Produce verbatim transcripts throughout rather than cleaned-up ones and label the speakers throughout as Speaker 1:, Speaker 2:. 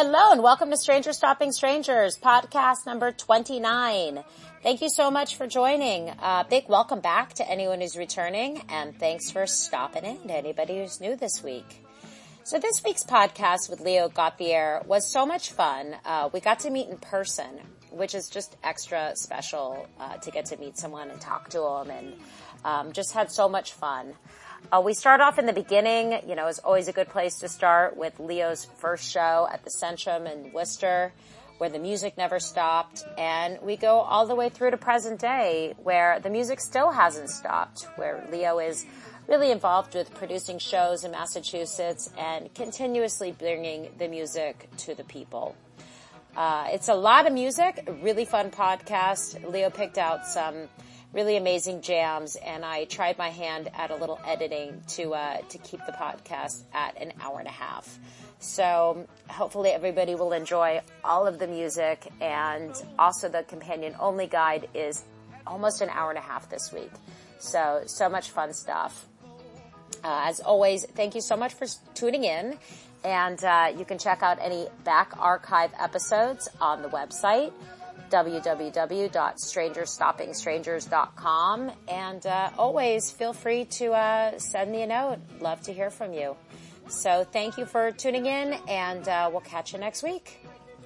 Speaker 1: Hello and welcome to Stranger Stopping Strangers, podcast number twenty-nine. Thank you so much for joining. Uh, big welcome back to anyone who's returning, and thanks for stopping in to anybody who's new this week. So this week's podcast with Leo Gauthier was so much fun. Uh, we got to meet in person, which is just extra special uh, to get to meet someone and talk to them, and um, just had so much fun. Uh, we start off in the beginning. You know, it's always a good place to start with Leo's first show at the Centrum in Worcester, where the music never stopped. And we go all the way through to present day, where the music still hasn't stopped, where Leo is really involved with producing shows in Massachusetts and continuously bringing the music to the people. Uh, it's a lot of music, a really fun podcast. Leo picked out some really amazing jams, and I tried my hand at a little editing to uh, to keep the podcast at an hour and a half. So hopefully everybody will enjoy all of the music, and also the companion-only guide is almost an hour and a half this week. So, so much fun stuff. Uh, as always, thank you so much for tuning in, and uh, you can check out any back archive episodes on the website, w w w dot stranger stopping strangers dot com, and uh, always feel free to uh, send me a note. Love to hear from you. So thank you for tuning in, and uh, we'll catch you next week.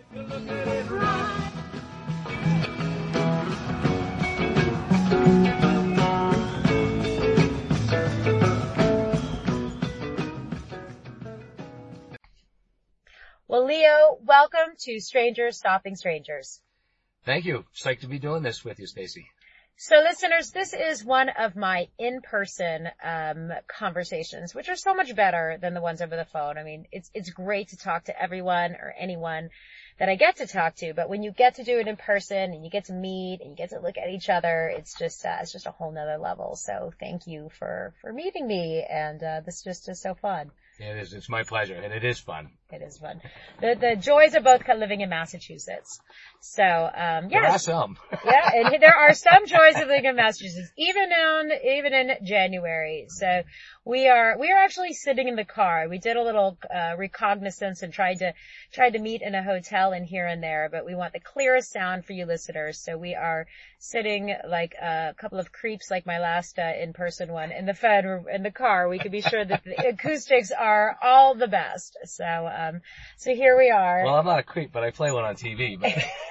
Speaker 1: Well, Leo, welcome to Stranger Stopping Strangers.
Speaker 2: Thank you. Psyched to be doing this with you, Stacey.
Speaker 1: So listeners, this is one of my in-person um conversations, which are so much better than the ones over the phone. I mean, it's it's great to talk to everyone or anyone that I get to talk to, but when you get to do it in person and you get to meet and you get to look at each other, it's just uh, it's just a whole nother level. So thank you for for meeting me, and uh this just is so fun.
Speaker 2: It is. It's my pleasure, and it is fun.
Speaker 1: It is fun. The the joys of both living in Massachusetts. So, um, yeah.
Speaker 2: There are some.
Speaker 1: Yeah, and there are some joys of living in Massachusetts, even on, even in January. So we are, we are actually sitting in the car. We did a little, uh, recognizance and tried to, tried to meet in a hotel and here and there, but we want the clearest sound for you listeners. So we are sitting like a couple of creeps, like my last, uh, in-person one, in the phone, in the car. We could be sure that the acoustics are all the best. So, um, so here we are.
Speaker 2: Well, I'm not a creep, but I play one on T V, but.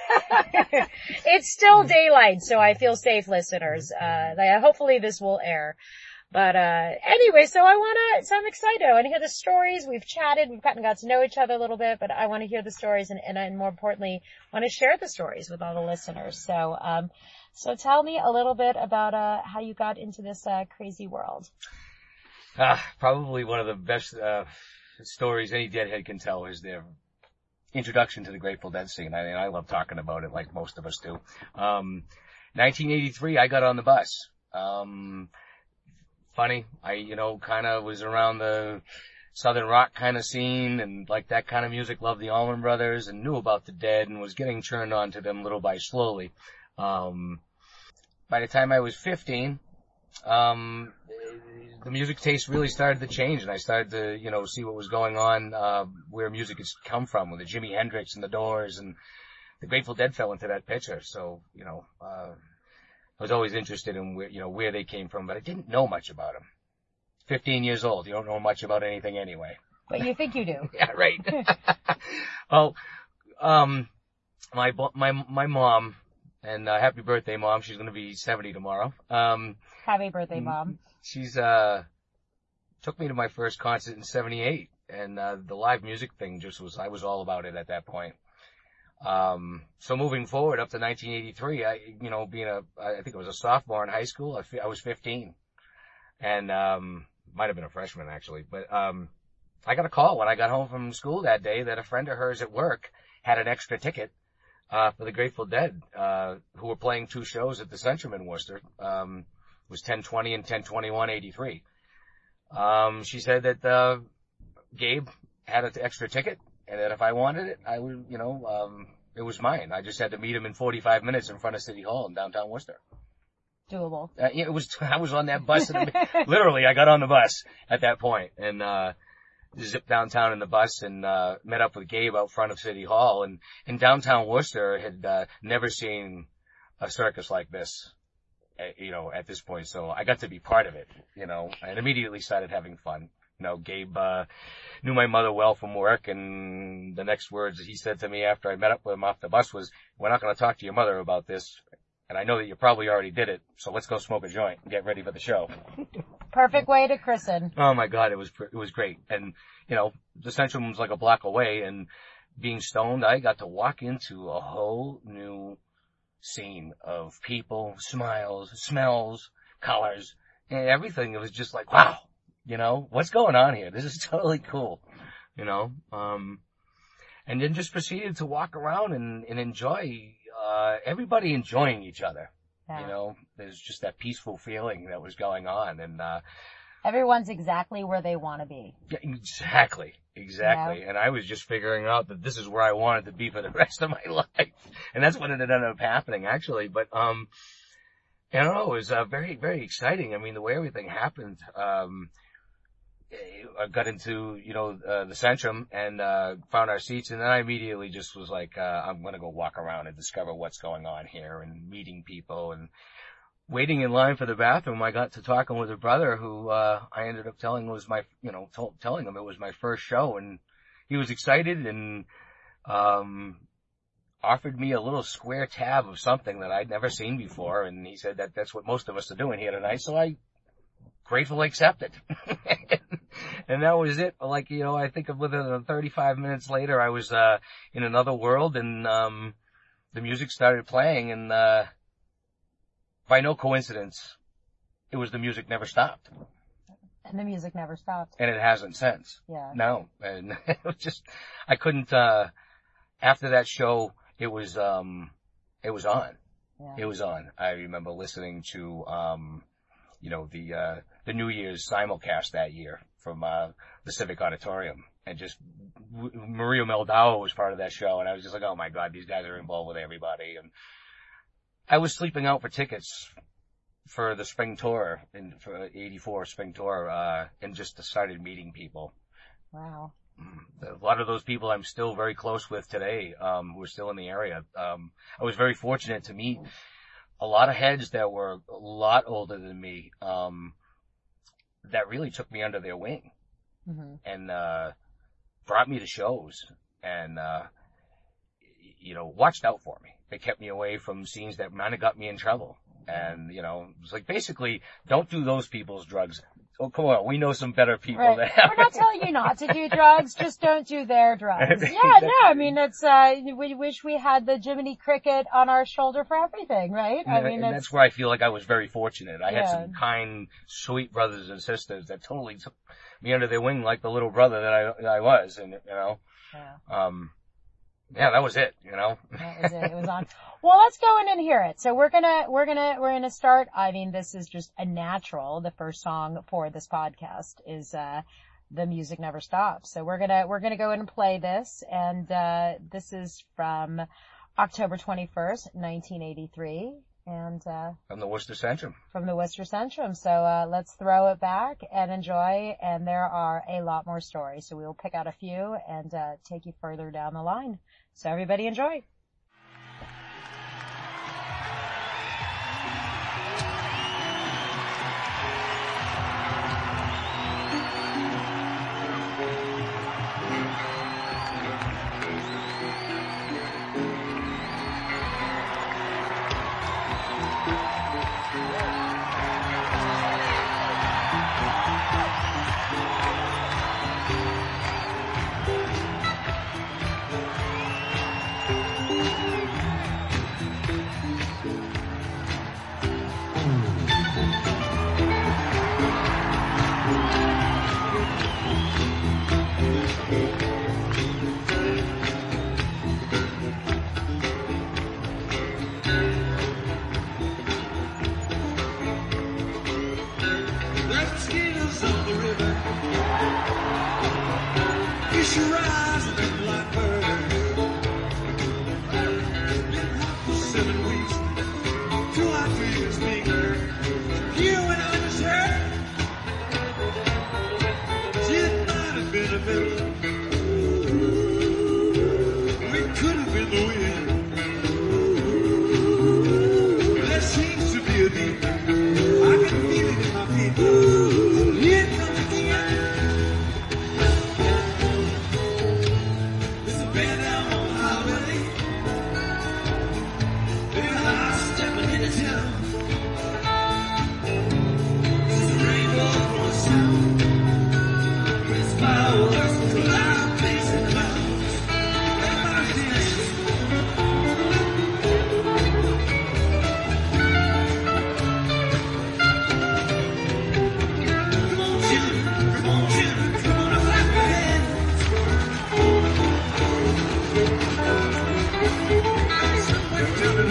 Speaker 1: It's still daylight, so I feel safe, listeners. Uh, hopefully this will air. But, uh, anyway, so I wanna, so I'm excited. I wanna hear the stories. We've chatted, we've gotten got to know each other a little bit, but I wanna hear the stories and, and, and more importantly, wanna share the stories with all the listeners. So, um, so tell me a little bit about, uh, how you got into this, uh, crazy world.
Speaker 2: Uh, probably one of the best, uh, stories any Deadhead can tell is their introduction to the Grateful Dead scene. I mean, I love talking about it like most of us do. Um, nineteen eighty-three, I got on the bus. Um, funny, I, you know, kind of was around the Southern rock kind of scene and like that kind of music, loved the Allman Brothers and knew about the Dead and was getting turned on to them little by slowly. Um, by the time I was fifteen, um, the music taste really started to change, and I started to, you know, see what was going on, uh, where music has come from, with the Jimi Hendrix and the Doors, and the Grateful Dead fell into that picture. So, you know, uh, I was always interested in where, you know, where they came from, but I didn't know much about them. Fifteen years old, you don't know much about anything anyway.
Speaker 1: But you think you do.
Speaker 2: Yeah, right. Well, um, my, my, my mom, and, uh, happy birthday, Mom. She's gonna be seventy tomorrow. Um,
Speaker 1: Happy birthday, Mom.
Speaker 2: She's, uh, took me to my first concert in seventy-eight, and, uh, the live music thing just was, I was all about it at that point. Um, so moving forward up to nineteen eighty-three, I, you know, being a, I think I was a sophomore in high school, I, I was fifteen. And, um, might have been a freshman actually, but, um, I got a call when I got home from school that day that a friend of hers at work had an extra ticket, uh, for the Grateful Dead, uh, who were playing two shows at the Centrum in Worcester. Um, it was ten twenty and ten twenty-one eighty-three. Um, she said that, uh, Gabe had an extra ticket, and that if I wanted it, I would, you know, um, it was mine. I just had to meet him in forty-five minutes in front of City Hall in downtown Worcester.
Speaker 1: Doable.
Speaker 2: Uh, yeah, it was, I was on that bus, and literally I got on the bus at that point, and, uh, zipped downtown in the bus and, uh, met up with Gabe out front of City Hall. And in downtown Worcester had, uh, never seen a circus like this, uh, you know, at this point. So I got to be part of it, you know, and immediately started having fun. You know, Gabe, uh, knew my mother well from work, and the next words he said to me after I met up with him off the bus was, "We're not going to talk to your mother about this. And I know that you probably already did it, so let's go smoke a joint and get ready for the show."
Speaker 1: Perfect way to christen.
Speaker 2: Oh my God, it was, it was great. And, you know, the Centrum was like a block away, and being stoned, I got to walk into a whole new scene of people, smiles, smells, colors, and everything. It was just like, wow, you know, what's going on here? This is totally cool, you know, um, and then just proceeded to walk around and, and enjoy, uh, everybody enjoying each other. Yeah. You know, there's just that peaceful feeling that was going on, and, uh,
Speaker 1: everyone's exactly where they want to be.
Speaker 2: Yeah, exactly. Exactly. Yeah. And I was just figuring out that this is where I wanted to be for the rest of my life. And that's what ended up happening, actually. But, um, I don't know, it was, uh, very, very exciting. I mean, the way everything happened, um, I got into, you know, uh, the Centrum and, uh, found our seats, and then I immediately just was like, uh, I'm gonna go walk around and discover what's going on here, and meeting people, and waiting in line for the bathroom. I got to talking with a brother who, uh, I ended up telling was my, you know, t- telling him it was my first show, and he was excited and, um, offered me a little square tab of something that I'd never seen before, and he said that that's what most of us are doing here tonight, so I gratefully accepted. And that was it. Like, you know, I think of within thirty-five minutes later, I was, uh, in another world, and, um, the music started playing, and, uh, by no coincidence, it was The Music Never Stopped.
Speaker 1: And the music never stopped.
Speaker 2: And it hasn't since.
Speaker 1: Yeah.
Speaker 2: No. And it was just, I couldn't, uh, after that show, it was, um, it was on. Yeah. It was on. I remember listening to, um, you know, the, uh, the New Year's simulcast that year from, uh, the Civic Auditorium. And just, Maria Meldau was part of that show. And I was just like, oh my God, these guys are involved with everybody. And I was sleeping out for tickets for the spring tour, in, for eighty-four spring tour, uh, and just started meeting people.
Speaker 1: Wow.
Speaker 2: A lot of those people I'm still very close with today, um, who are still in the area. Um, I was very fortunate to meet a lot of heads that were a lot older than me, um, that really took me under their wing. Mm-hmm. And, uh, brought me to shows and, uh, you know, watched out for me. They kept me away from scenes that might have got me in trouble. And, you know, it's like, basically, don't do those people's drugs. Oh, come on, we know some better people
Speaker 1: right.
Speaker 2: that have.
Speaker 1: We're not telling you not to do drugs, just don't do their drugs. Yeah, exactly. No, I mean, it's, uh, we wish we had the Jiminy Cricket on our shoulder for everything, right?
Speaker 2: And,
Speaker 1: I mean,
Speaker 2: and
Speaker 1: it's,
Speaker 2: that's where I feel like I was very fortunate. I
Speaker 1: yeah.
Speaker 2: had some kind, sweet brothers and sisters that totally took me under their wing like the little brother that I, that I was, and, you know, yeah. um, yeah, that was it, you know.
Speaker 1: That was it. It was on. Well, let's go in and hear it. So we're gonna, we're gonna, we're gonna start. I mean, this is just a natural. The first song for this podcast is, uh, The Music Never Stops. So we're gonna, we're gonna go in and play this. And, uh, this is from October twenty-first, nineteen eighty-three. And, uh,
Speaker 2: from the Worcester Centrum.
Speaker 1: From the Worcester Centrum. So, uh, let's throw it back and enjoy. And there are a lot more stories. So we'll pick out a few and, uh, take you further down the line. So everybody enjoy.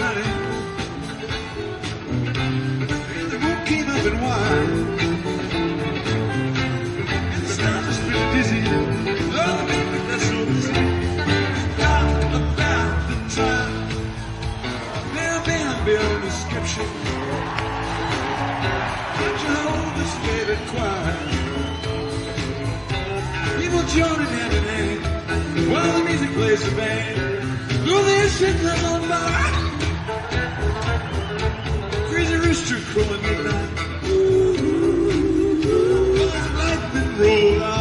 Speaker 3: honey. And the moon came up and wide. And the stars are pretty dizzy. Oh, the people are so busy. Talk about the time. Now, man, build a description. Don't you hold this favorite choir? People joining hand in hand while the music plays the band. Though their signals on fire, crazy rooster crowing midnight. Ooh, lightning roll on.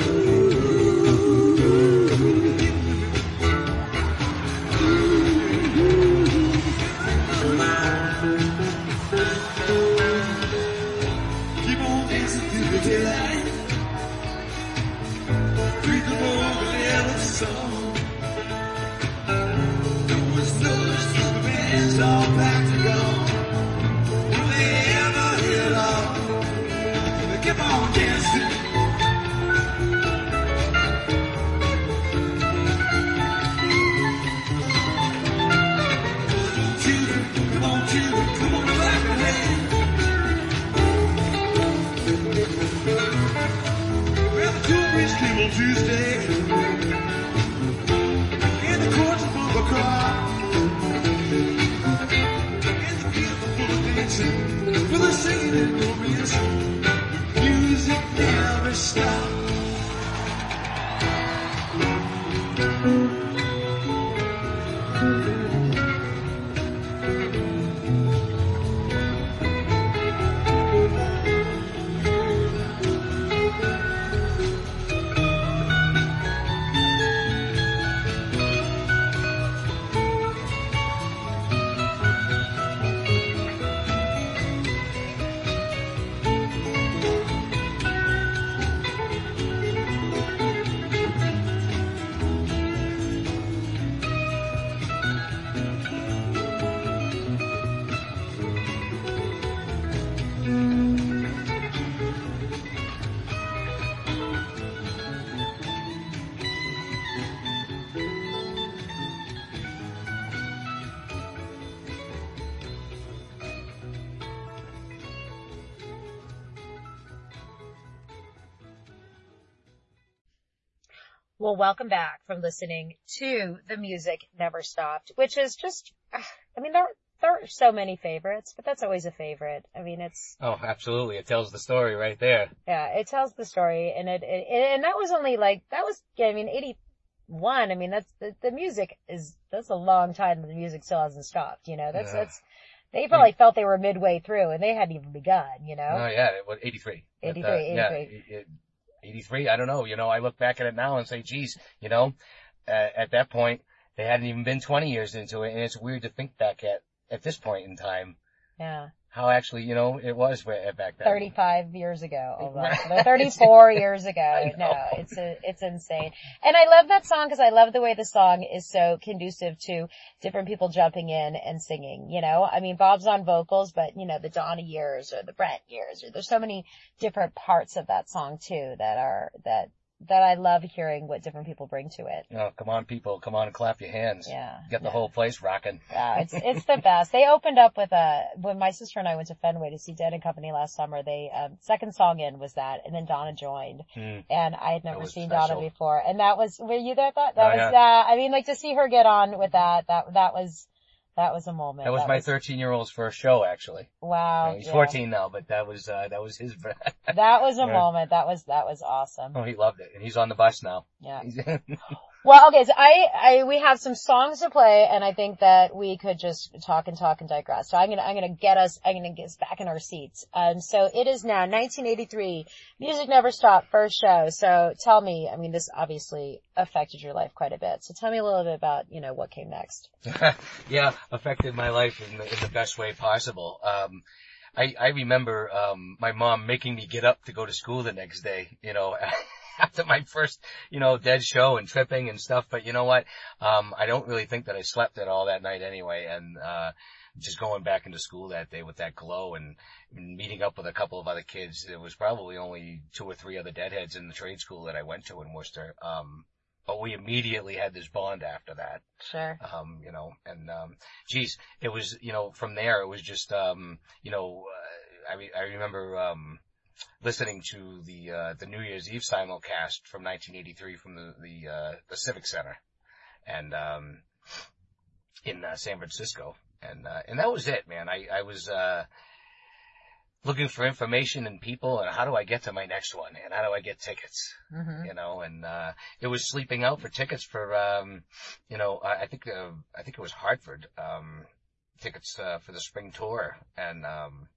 Speaker 3: Keep on dancing through the daylight. Read the book of the yellow sun. It's all back to go. Will they ever hit off? They keep on dancing. Come on, children, come on, children, come on, clap your hands. Well, the cool breeze came on Tuesday, and the chords of Bumper Car. For the singing and romance, music never stops.
Speaker 1: Well, welcome back from listening to The Music Never Stopped, which is just, I mean, there, there are so many favorites, but that's always a favorite. I mean, it's...
Speaker 2: Oh, absolutely. It tells the story right there.
Speaker 1: Yeah, it tells the story, and it, it and that was only like, that was, I mean, eighty-one, I mean, that's, the, the music is, that's a long time that the music still hasn't stopped, you know, that's, yeah. that's, they probably felt they were midway through, and they hadn't even begun, you know?
Speaker 2: Oh, yeah, it was eighty-three.
Speaker 1: eighty-three,
Speaker 2: but, uh,
Speaker 1: eighty-three.
Speaker 2: Yeah, it, it, eighty-three, I don't know, you know, I look back at it now and say, geez, you know, uh, at that point, they hadn't even been twenty years into it, and it's weird to think back at, at this point in time.
Speaker 1: Yeah.
Speaker 2: How actually, you know, it was back then.
Speaker 1: thirty-five years ago, almost. thirty-four years ago. No, it's a, it's insane. And I love that song because I love the way the song is so conducive to different people jumping in and singing, you know? I mean, Bob's on vocals, but, you know, the Donna years or the Brent years, or there's so many different parts of that song too that are, that, that I love hearing what different people bring to it.
Speaker 2: Oh, come on, people. Come on and clap your hands.
Speaker 1: Yeah.
Speaker 2: Get the
Speaker 1: yeah.
Speaker 2: whole place rocking.
Speaker 1: Yeah, it's, it's the best. They opened up with a, when my sister and I went to Fenway to see Dead and Company last summer, they, um, second song in was that, and then Donna joined.
Speaker 2: Mm.
Speaker 1: And I had never seen
Speaker 2: special.
Speaker 1: Donna before. And that was, were you there? That, that
Speaker 2: oh,
Speaker 1: was,
Speaker 2: yeah.
Speaker 1: uh, I mean, like to see her get on with that, that, that was, that was a moment.
Speaker 2: That was
Speaker 1: that
Speaker 2: my
Speaker 1: was,
Speaker 2: thirteen year old's first show, actually.
Speaker 1: Wow.
Speaker 2: He's
Speaker 1: yeah.
Speaker 2: fourteen now, but that was, uh, that was his.
Speaker 1: That was a
Speaker 2: yeah.
Speaker 1: moment. That was, that was awesome.
Speaker 2: Oh, he loved it. And he's on the bus now.
Speaker 1: Yeah. Well, okay, so I, I, we have some songs to play, and I think that we could just talk and talk and digress. So I'm gonna, I'm gonna get us, I'm gonna get us back in our seats. Um, so it is now nineteen eighty-three, Music Never Stopped, first show. So tell me, I mean, this obviously affected your life quite a bit. So tell me a little bit about, you know, what came next.
Speaker 2: Yeah, affected my life in the, in the best way possible. Um, I, I remember, um, my mom making me get up to go to school the next day, you know, after my first, you know, Dead show and tripping and stuff. But you know what? Um, I don't really think that I slept at all that night anyway. And, uh, just going back into school that day with that glow and, and meeting up with a couple of other kids. There was probably only two or three other Deadheads in the trade school that I went to in Worcester. Um, but we immediately had this bond after that.
Speaker 1: Sure.
Speaker 2: Um, you know, and, um, geez, it was, you know, from there, it was just, um, you know, uh, I mean, I remember, um, listening to the, uh, the New Year's Eve simulcast from nineteen eighty-three from the, the, uh, the Civic Center and, um, in, uh, San Francisco. And, uh, and that was it, man. I, I was, uh, looking for information and people and how do I get to my next one and how do I get tickets, mm-hmm. you know, and, uh, it was sleeping out for tickets for, um, you know, I, I think, uh, I think it was Hartford, um, tickets, uh, for the spring tour. And, um,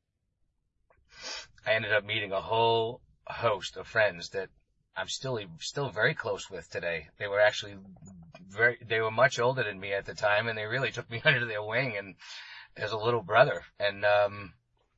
Speaker 2: I ended up meeting a whole host of friends that I'm still, still very close with today. They were actually very, they were much older than me at the time and they really took me under their wing and as a little brother. And, um,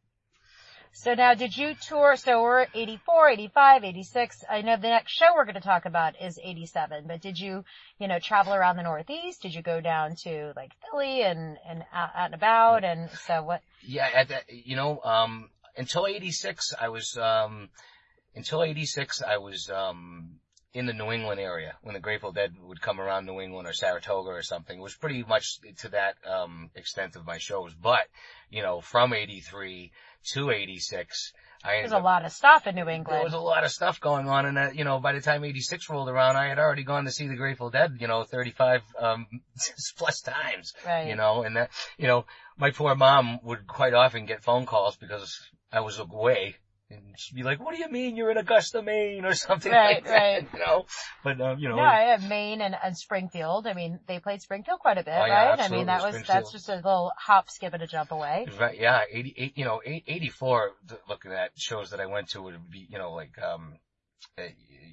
Speaker 1: So now, did you tour, so we're eighty-four, eighty-five, eighty-six, I know the next show we're going to talk about is eighty-seven, but did you, you know, travel around the Northeast? Did you go down to, like, Philly and, and out, out and about, and so what?
Speaker 2: Yeah, at that, you know, um, until eighty-six, I was, um, until eighty-six, I was, um, in the New England area when the Grateful Dead would come around New England or Saratoga or something. It was pretty much to that, um, extent of my shows, but, you know, from eighty-three to eighty-six, I
Speaker 1: There's a lot of stuff in New England.
Speaker 2: There was a lot of stuff going on, and that, you know, by the time eighty-six rolled around, I had already gone to see the Grateful Dead, you know, thirty-five, um, plus times.
Speaker 1: Right.
Speaker 2: You know, and that, you know, my poor mom would quite often get phone calls because I was away. And she'd be like, what do you mean you're in Augusta, Maine or something
Speaker 1: right,
Speaker 2: like that,
Speaker 1: right.
Speaker 2: you know? But, um, you know.
Speaker 1: No, I have Maine and, and Springfield. I mean, they played Springfield quite a bit,
Speaker 2: oh, yeah,
Speaker 1: right?
Speaker 2: Absolutely.
Speaker 1: I mean, that was, that's just a little hop, skip, and a jump away.
Speaker 2: Right, yeah, eighty-eight, you know, eighty-four, looking at shows that I went to would be, you know, like, um, uh,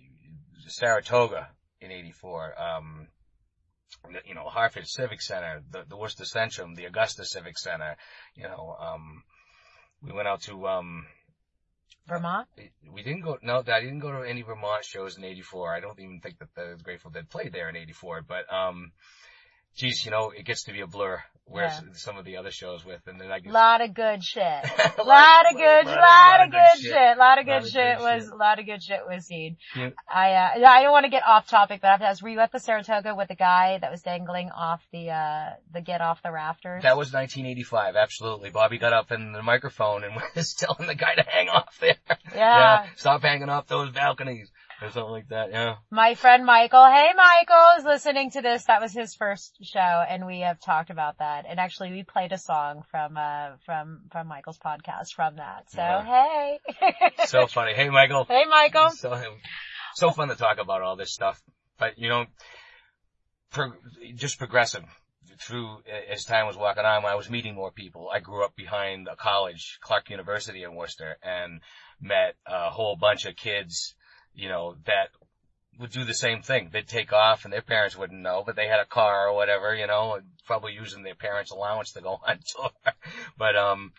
Speaker 2: Saratoga in eighty-four, um, you know, Hartford Civic Center, the, the Worcester Centrum, the Augusta Civic Center, you know, um, we went out to, um,
Speaker 1: Vermont?
Speaker 2: We didn't go, no, I didn't go to any Vermont shows in eighty-four. I don't even think that the Grateful Dead played there in eighty-four, but, um, geez, you know, it gets to be a blur. Whereas yeah. some of the other shows with, and then I guess.
Speaker 1: Lot of good shit. lot, lot of good, lot, lot of good shit. shit. Lot of good lot shit of was, shit. lot of good shit was seen. Yeah. I, uh, I don't want to get off topic, but I have to ask, were you at the Saratoga with the guy that was dangling off the, uh, the get off the rafters?
Speaker 2: That was nineteen eighty-five, absolutely. Bobby got up in the microphone and was telling the guy to hang off there.
Speaker 1: Yeah.
Speaker 2: yeah. Stop hanging off those balconies. Or something like that, yeah.
Speaker 1: My friend Michael, hey Michael, is listening to this. That was his first show, and we have talked about that. And actually, we played a song from, uh, from, from Michael's podcast from that. So, uh, hey.
Speaker 2: So funny. Hey Michael.
Speaker 1: Hey Michael.
Speaker 2: So, so fun to talk about all this stuff. But, you know, pro- just progressive. Through, as time was walking on, I was meeting more people. I grew up behind a college, Clark University in Worcester, and met a whole bunch of kids, you know, that would do the same thing. They'd take off and their parents wouldn't know, but they had a car or whatever, you know, probably using their parents' allowance to go on tour. But, um,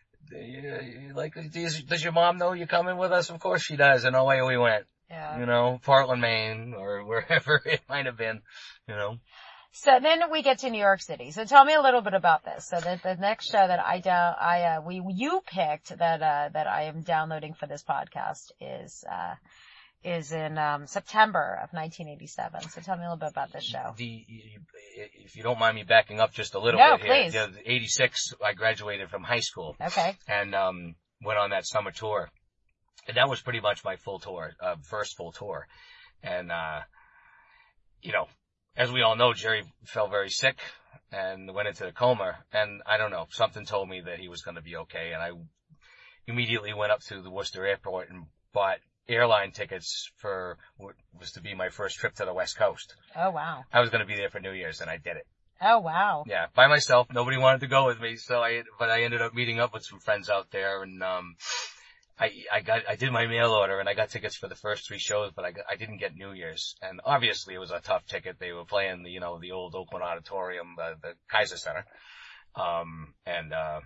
Speaker 2: like, does, does your mom know you're coming with us? Of course she does. And away we went.
Speaker 1: Yeah.
Speaker 2: You know, Portland, Maine, or wherever it might have been, you know.
Speaker 1: So then we get to New York City. So tell me a little bit about this. So the, the next show that I, down, I, uh, we, you picked that, uh, that I am downloading for this podcast is, uh, is in, um, September of nineteen eighty-seven. So tell me a little bit about this show.
Speaker 2: The, if you don't mind me backing up just a little
Speaker 1: no,
Speaker 2: bit
Speaker 1: please.
Speaker 2: here. The, eighty-six, I graduated from high school.
Speaker 1: Okay.
Speaker 2: And, um, went on that summer tour. And that was pretty much my full tour, uh, first full tour. And, uh, you know, as we all know, Jerry fell very sick and went into a coma. And I don't know, something told me that he was going to be okay. And I immediately went up to the Worcester airport and bought airline tickets for what was to be my first trip to the West Coast.
Speaker 1: Oh, wow.
Speaker 2: I was going to be there for New Year's and I did it.
Speaker 1: Oh, wow.
Speaker 2: Yeah, by myself. Nobody wanted to go with me. So I, but I ended up meeting up with some friends out there and, um, I, I got, I did my mail order and I got tickets for the first three shows, but I got, I didn't get New Year's. And obviously it was a tough ticket. They were playing the, you know, the old Oakland Auditorium, uh, the Kaiser Center. Um, and, uh,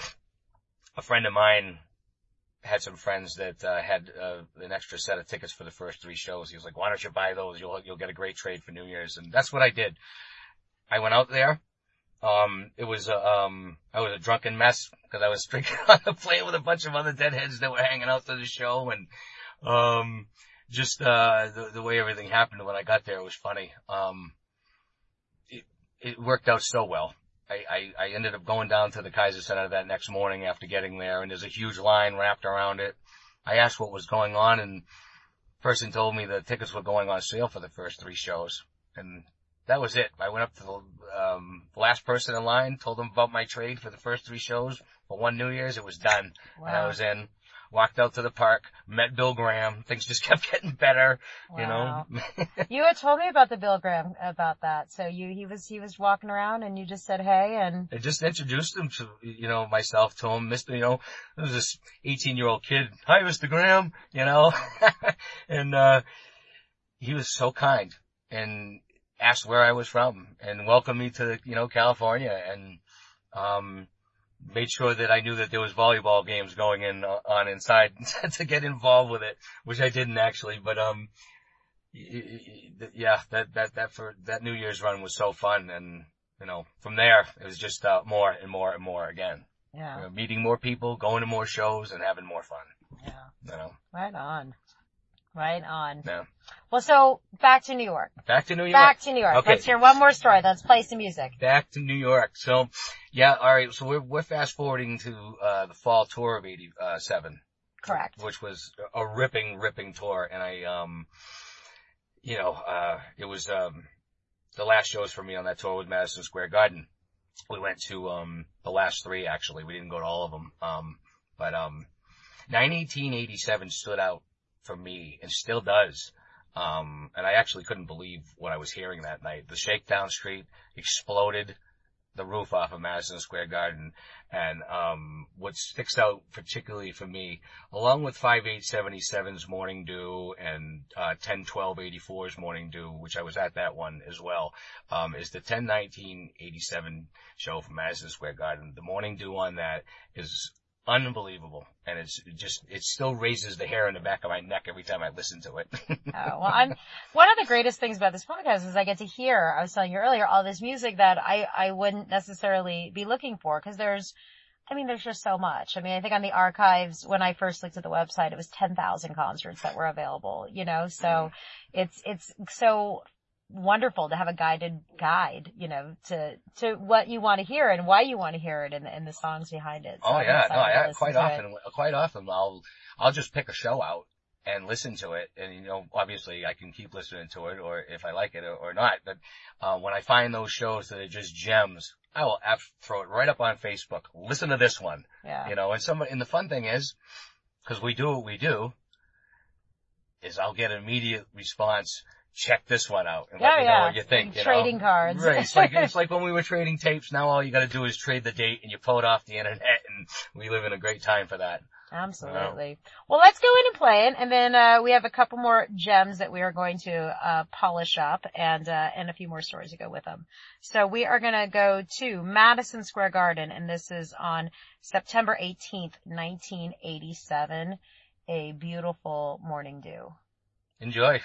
Speaker 2: a friend of mine had some friends that, uh, had, uh, an extra set of tickets for the first three shows. He was like, why don't you buy those? You'll, you'll get a great trade for New Year's. And that's what I did. I went out there. Um, it was, uh, um, I was a drunken mess because I was drinking on the plane with a bunch of other deadheads that were hanging out to the show and, um, just, uh, the, the way everything happened when I got there was funny. Um, it, it worked out so well. I, I, I ended up going down to the Kaiser Center that next morning after getting there, and there's a huge line wrapped around it. I asked what was going on, and the person told me the tickets were going on sale for the first three shows. And that was it. I went up to the um, last person in line, told them about my trade for the first three shows. For one New Year's, it was done.
Speaker 1: Wow.
Speaker 2: And I was in, walked out to the park, met Bill Graham. Things just kept getting better,
Speaker 1: Wow.
Speaker 2: you know.
Speaker 1: You had told me about the Bill Graham, about that. So you, he was, he was walking around and you just said, hey, and.
Speaker 2: I just introduced him to, you know, myself to him. Mister, you know, there was this eighteen year old kid. Hi, Mister Graham, you know. And, uh, he was so kind and asked where I was from and welcomed me to, you know, California, and, um, made sure that I knew that there was volleyball games going in uh, on inside to get involved with it, which I didn't actually, but, um, yeah, that, that, that for, that New Year's run was so fun. And, you know, from there, it was just, uh, more and more and more again.
Speaker 1: Yeah.
Speaker 2: You know, meeting more people, going to more shows, and having more fun.
Speaker 1: Yeah.
Speaker 2: You know?
Speaker 1: Right on. Right on.
Speaker 2: Yeah.
Speaker 1: Well, so back to New York.
Speaker 2: Back to New York.
Speaker 1: Back to New York.
Speaker 2: Okay.
Speaker 1: Let's hear one more story. Let's play some music.
Speaker 2: Back to New York. So, yeah, alright, so we're, we're fast forwarding to, uh, the fall tour of eighty-seven.
Speaker 1: Correct.
Speaker 2: Which was a ripping, ripping tour. And I, um, you know, uh, it was, um, the last shows for me on that tour was Madison Square Garden. We went to, um, the last three, actually. We didn't go to all of them. Um, but, um, nine eighteen eighty-seven stood out for me and still does. Um, and I actually couldn't believe what I was hearing that night. The Shakedown Street exploded the roof off of Madison Square Garden. And, um, what sticks out particularly for me, along with five eight seventy-seven's Morning Dew and, uh, ten twelve eighty-four's Morning Dew, which I was at that one as well, um, is the ten nineteen eighty-seven show from Madison Square Garden. The Morning Dew on that is unbelievable, and it's just, it still raises the hair in the back of my neck every time I listen to it.
Speaker 1: Oh, well, I'm, one of the greatest things about this podcast is I get to hear, I was telling you earlier, all this music that I, I wouldn't necessarily be looking for, because there's, I mean, there's just so much. I mean, I think on the archives, when I first looked at the website, it was ten thousand concerts that were available, you know, so mm. it's, it's so wonderful to have a guided guide, you know, to, to what you want to hear and why you want to hear it and, and the songs behind it. So
Speaker 2: oh
Speaker 1: I'm
Speaker 2: yeah, no, I, quite often,
Speaker 1: it.
Speaker 2: quite often I'll, I'll just pick a show out and listen to it. And, you know, obviously I can keep listening to it, or if I like it or, or not. But, uh, when I find those shows that are just gems, I will ab- throw it right up on Facebook. Listen to this one.
Speaker 1: Yeah.
Speaker 2: You know, and some, and the fun thing is, cause we do what we do, is I'll get an immediate response. Check this one out and
Speaker 1: yeah,
Speaker 2: let me
Speaker 1: yeah.
Speaker 2: know what you think. You
Speaker 1: trading
Speaker 2: know?
Speaker 1: cards.
Speaker 2: Right. It's like, it's like when we were trading tapes. Now all you gotta do is trade the date and you pull it off the internet, and we live in a great time for that.
Speaker 1: Absolutely. You know? Well, let's go in and play it, and then, uh, we have a couple more gems that we are going to, uh, polish up, and, uh, and a few more stories to go with them. So we are gonna go to Madison Square Garden, and this is on September eighteenth, nineteen eighty-seven. A beautiful Morning Dew.
Speaker 2: Enjoy.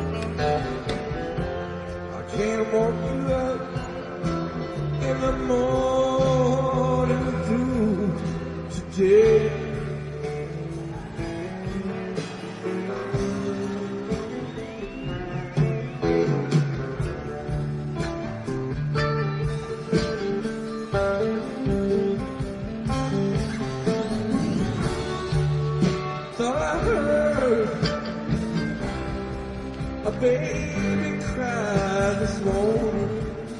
Speaker 3: Can't walk you out in the morning. heard a baby cry this morning.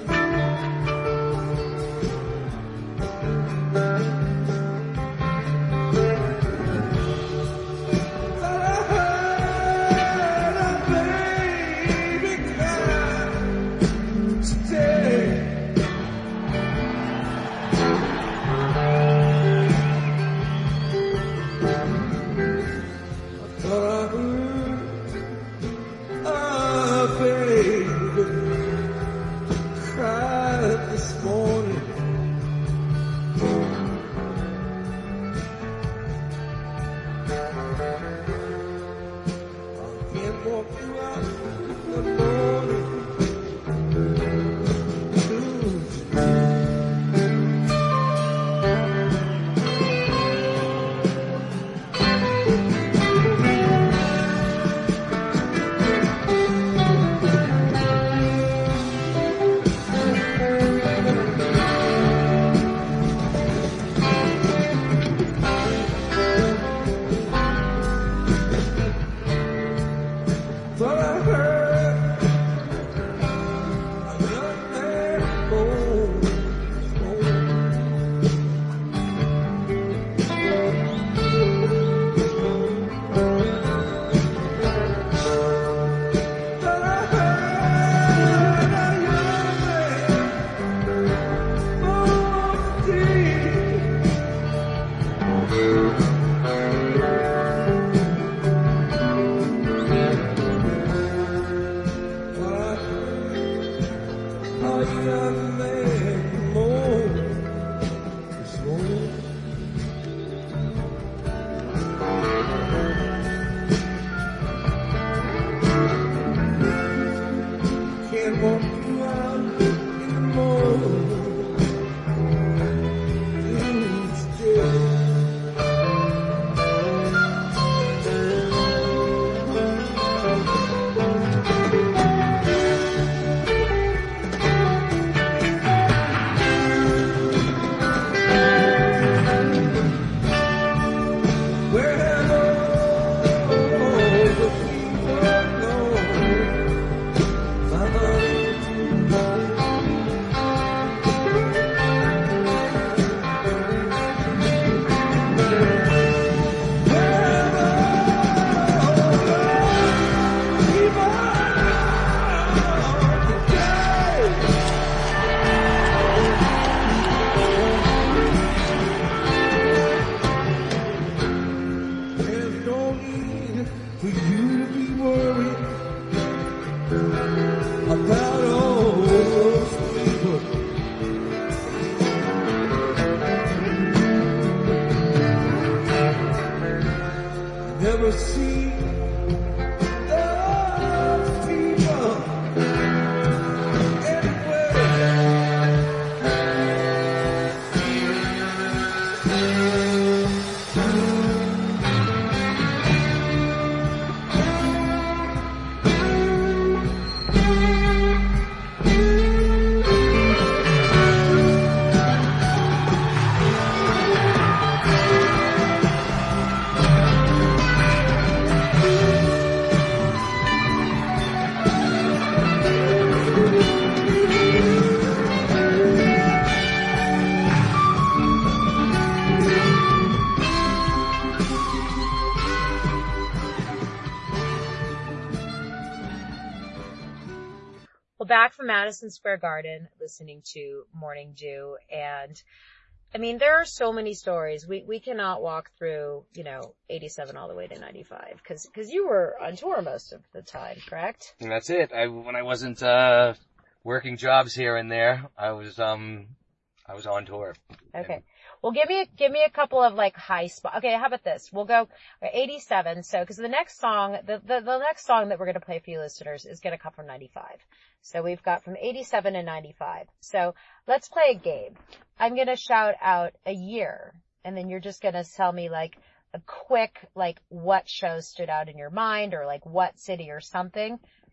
Speaker 1: Back from Madison Square Garden, listening to Morning Dew, and I mean, there are so many stories. We we cannot walk through, you know, eighty-seven all the way to ninety-five, because because you were on tour most of the time, correct?
Speaker 2: And that's it. I when I wasn't uh working jobs here and there, I was um I was on tour.
Speaker 1: Okay. And well, give me a, give me a couple of like high spot. Okay, how about this? We'll go eighty-seven. So, because the next song, the, the the next song that we're going to play for you listeners is going to come from ninety-five. So we've got from eighty-seven to ninety-five. So let's play a game. I'm going to shout out a year, and then you're just going to tell me like a quick, like what show stood out in your mind, or like what city or something.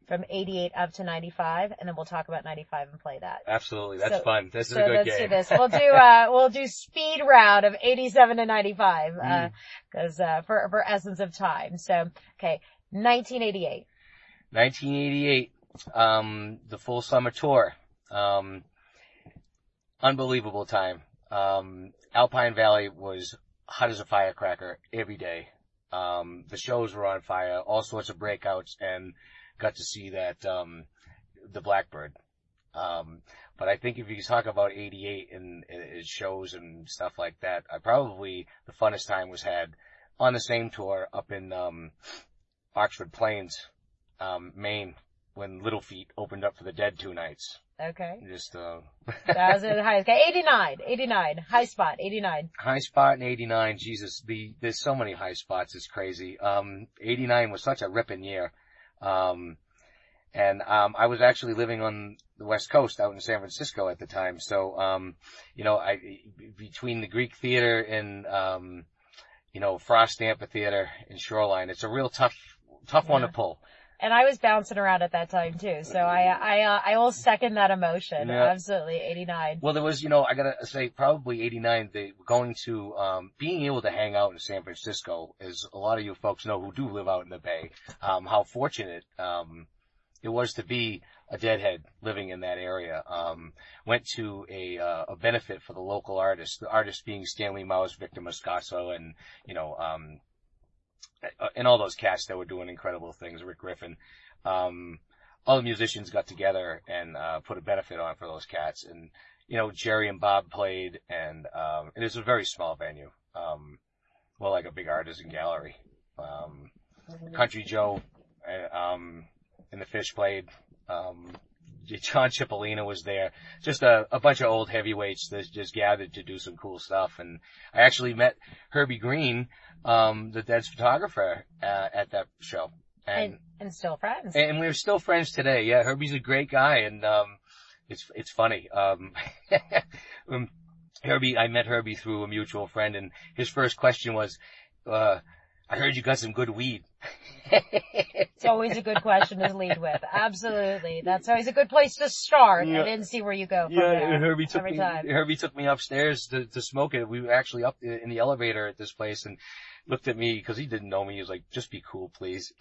Speaker 1: from eighty-eight up to ninety-five, and then we'll talk about ninety-five and play that.
Speaker 2: Absolutely. That's
Speaker 1: so,
Speaker 2: fun. This is
Speaker 1: so
Speaker 2: a good
Speaker 1: let's
Speaker 2: game.
Speaker 1: do this. We'll do, uh, we'll do speed round of eighty-seven to ninety-five, uh,
Speaker 2: Mm.
Speaker 1: cause, uh, for, for essence of time. So, okay, nineteen eighty-eight.
Speaker 2: nineteen eighty-eight, um, the full summer tour. Um, unbelievable time. Um, Alpine Valley was hot as a firecracker every day. Um, the shows were on fire, all sorts of breakouts, and got to see that, um, the Blackbird. Um, but I think if you talk about eighty-eight and, and shows and stuff like that, I probably, the funnest time was had on the same tour up in, um, Oxford Plains, um, Maine, when Little Feat opened up for the Dead two nights.
Speaker 1: Okay.
Speaker 2: Just, uh,
Speaker 1: That was the highest. Okay, eighty-nine, eighty-nine, high spot, eighty-nine.
Speaker 2: high spot in eighty-nine, Jesus, the, there's so many high spots, it's crazy. Um, eighty-nine was such a ripping year. Um, and, um, I was actually living on the West Coast out in San Francisco at the time. So, um, you know, I, between the Greek Theater and, um, you know, Frost Amphitheater and Shoreline, it's a real tough, tough yeah. one to pull.
Speaker 1: And I was bouncing around at that time too, so I, I, uh, I will second that emotion. Yeah. Absolutely, eighty-nine.
Speaker 2: Well, there was, you know, I gotta say, probably eighty-nine, they were going to, um, being able to hang out in San Francisco, as a lot of you folks know who do live out in the Bay, um, how fortunate, um, it was to be a Deadhead living in that area. Um, went to a, uh, a benefit for the local artists, the artists being Stanley Mouse, Victor Moscaso, and, you know, um, and all those cats that were doing incredible things, Rick Griffin. Um, all the musicians got together and, uh, put a benefit on for those cats. And, you know, Jerry and Bob played, and, um, it was a very small venue. Um, well, like a big artisan gallery. Um, Country Joe, uh, um, and the Fish played. Um, John Cipollina was there. Just a, a bunch of old heavyweights that just gathered to do some cool stuff. And I actually met Herbie Green, um, the Dead's photographer, uh, at that show.
Speaker 1: And, and, and still friends.
Speaker 2: And we're still friends today. Yeah, Herbie's a great guy, and, um, it's, it's funny. Um, um, Herbie, I met Herbie through a mutual friend, and his first question was, uh, I heard you got some good weed.
Speaker 1: It's always a good question to lead with. Absolutely. That's always a good place to start, yeah. And then see where you go from
Speaker 2: yeah,
Speaker 1: there.
Speaker 2: And Herbie took
Speaker 1: every
Speaker 2: me,
Speaker 1: time.
Speaker 2: Herbie took me upstairs to, to smoke it. We were actually up in the elevator at this place and looked at me because he didn't know me. He was like, just be cool, please.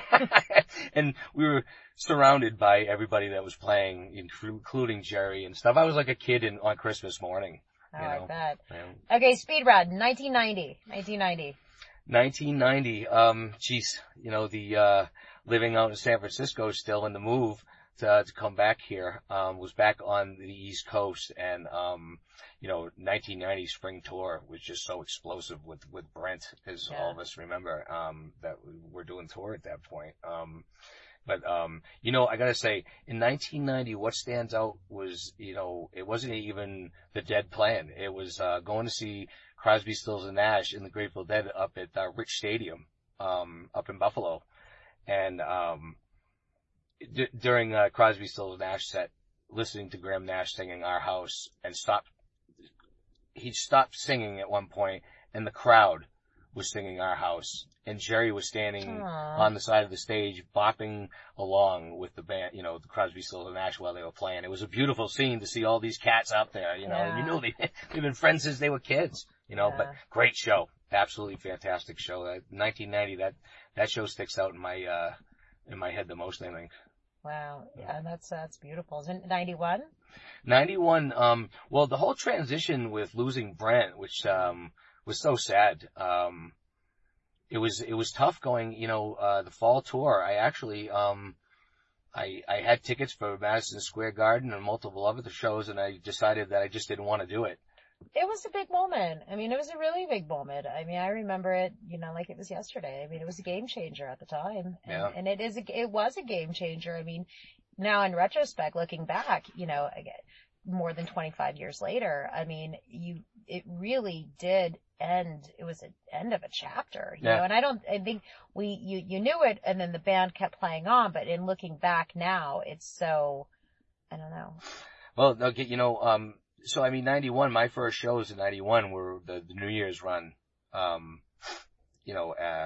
Speaker 2: And we were surrounded by everybody that was playing, including Jerry and stuff. I was like a kid in, on Christmas morning.
Speaker 1: I
Speaker 2: you
Speaker 1: like
Speaker 2: know?
Speaker 1: that.
Speaker 2: Yeah.
Speaker 1: Okay, Speed Rod, nineteen ninety. nineteen ninety.
Speaker 2: nineteen ninety, um, geez, you know, the, uh, living out in San Francisco still, and the move to, uh, to come back here, um, was back on the East Coast, and, um, you know, nineteen ninety spring tour was just so explosive with, with Brent, as yeah. all of us remember, um, that we were doing tour at that point. Um, but, um, you know, I gotta say, in nineteen ninety, what stands out was, you know, it wasn't even the Dead plan. It was, uh, going to see Crosby, Stills and Nash and the Grateful Dead up at uh, Rich Stadium, um, up in Buffalo. And, um, d- during, uh, Crosby, Stills and Nash set, listening to Graham Nash singing Our House, and stopped, he stopped singing at one point, and the crowd was singing Our House. And Jerry was standing Aww. on the side of the stage, bopping along with the band, you know, the Crosby, Stills and Nash while they were playing. It was a beautiful scene to see all these cats out there, you know, yeah. and you know, they, they've been friends since they were kids, you know, yeah. but great show. Absolutely fantastic show. Uh, nineteen ninety, that, that show sticks out in my, uh, in my head the most, I think.
Speaker 1: Wow. Yeah, that's, that's beautiful. Is it ninety-one?
Speaker 2: ninety-one, um, well, the whole transition with losing Brent, which, um, was so sad, um, It was, it was tough going, you know, uh, the fall tour. I actually, um, I, I had tickets for Madison Square Garden and multiple other shows, and I decided that I just didn't want to do it.
Speaker 1: It was a big moment. I mean, it was a really big moment. I mean, I remember it, you know, like it was yesterday. I mean, it was a game changer at the time. And,
Speaker 2: yeah.
Speaker 1: and it is, a, it was a game changer. I mean, now in retrospect, looking back, you know, again, more than twenty-five years later, I mean, you, it really did end, it was an end of a chapter, you
Speaker 2: yeah.
Speaker 1: know, and I don't, I think we, you, you knew it, and then the band kept playing on, but in looking back now, it's so, I don't know.
Speaker 2: Well, okay, you know, um, so I mean, ninety-one, my first shows in ninety-one were the, the New Year's run, um, you know, uh,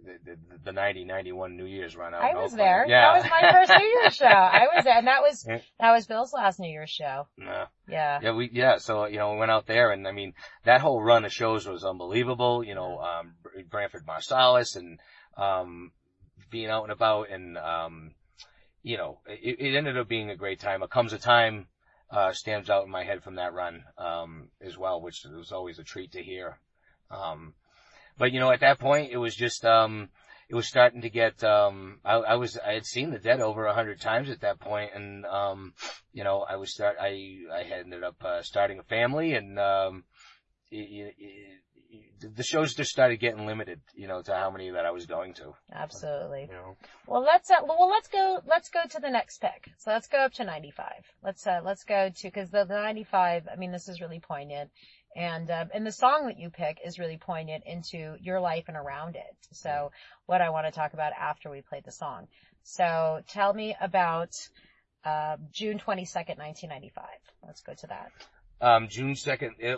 Speaker 2: the, the, the ninety, ninety-one New Year's run out.
Speaker 1: I
Speaker 2: in
Speaker 1: was
Speaker 2: Oakland.
Speaker 1: there.
Speaker 2: Yeah.
Speaker 1: That was my first New Year's show. I was there, and that was that was Bill's last New Year's show.
Speaker 2: No.
Speaker 1: Yeah.
Speaker 2: Yeah, we, yeah, so, you know, we went out there and, I mean, that whole run of shows was unbelievable, you know, um, Branford Marsalis and, um, being out and about and, um, you know, it, it ended up being a great time. A Comes a Time, uh, stands out in my head from that run, um, as well, which was always a treat to hear. Um, but, you know, at that point, it was just, um, it was starting to get, um, I, I was, I had seen the Dead over a hundred times at that point, and, um, you know, I was start, I, I had ended up, uh, starting a family, and, um, it, it, the shows just started getting limited, you know, to how many that I was going to.
Speaker 1: Absolutely.
Speaker 2: You know.
Speaker 1: Well, let's, uh, well, let's go, let's go to the next pick. So let's go up to ninety-five. Let's, uh, let's go to, cause the, the ninety-five, I mean, this is really poignant. And, um, and the song that you pick is really poignant into your life and around it. So what I want to talk about after we play the song. So tell me about, uh, June twenty-second, nineteen ninety-five. Let's go to that.
Speaker 2: Um, June second, it,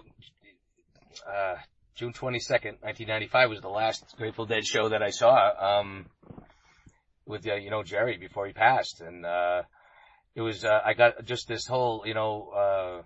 Speaker 2: uh, June twenty-second, nineteen ninety-five was the last Grateful Dead show that I saw, um, with, uh, you know, Jerry before he passed. And, uh, it was, uh, I got just this whole, you know, uh,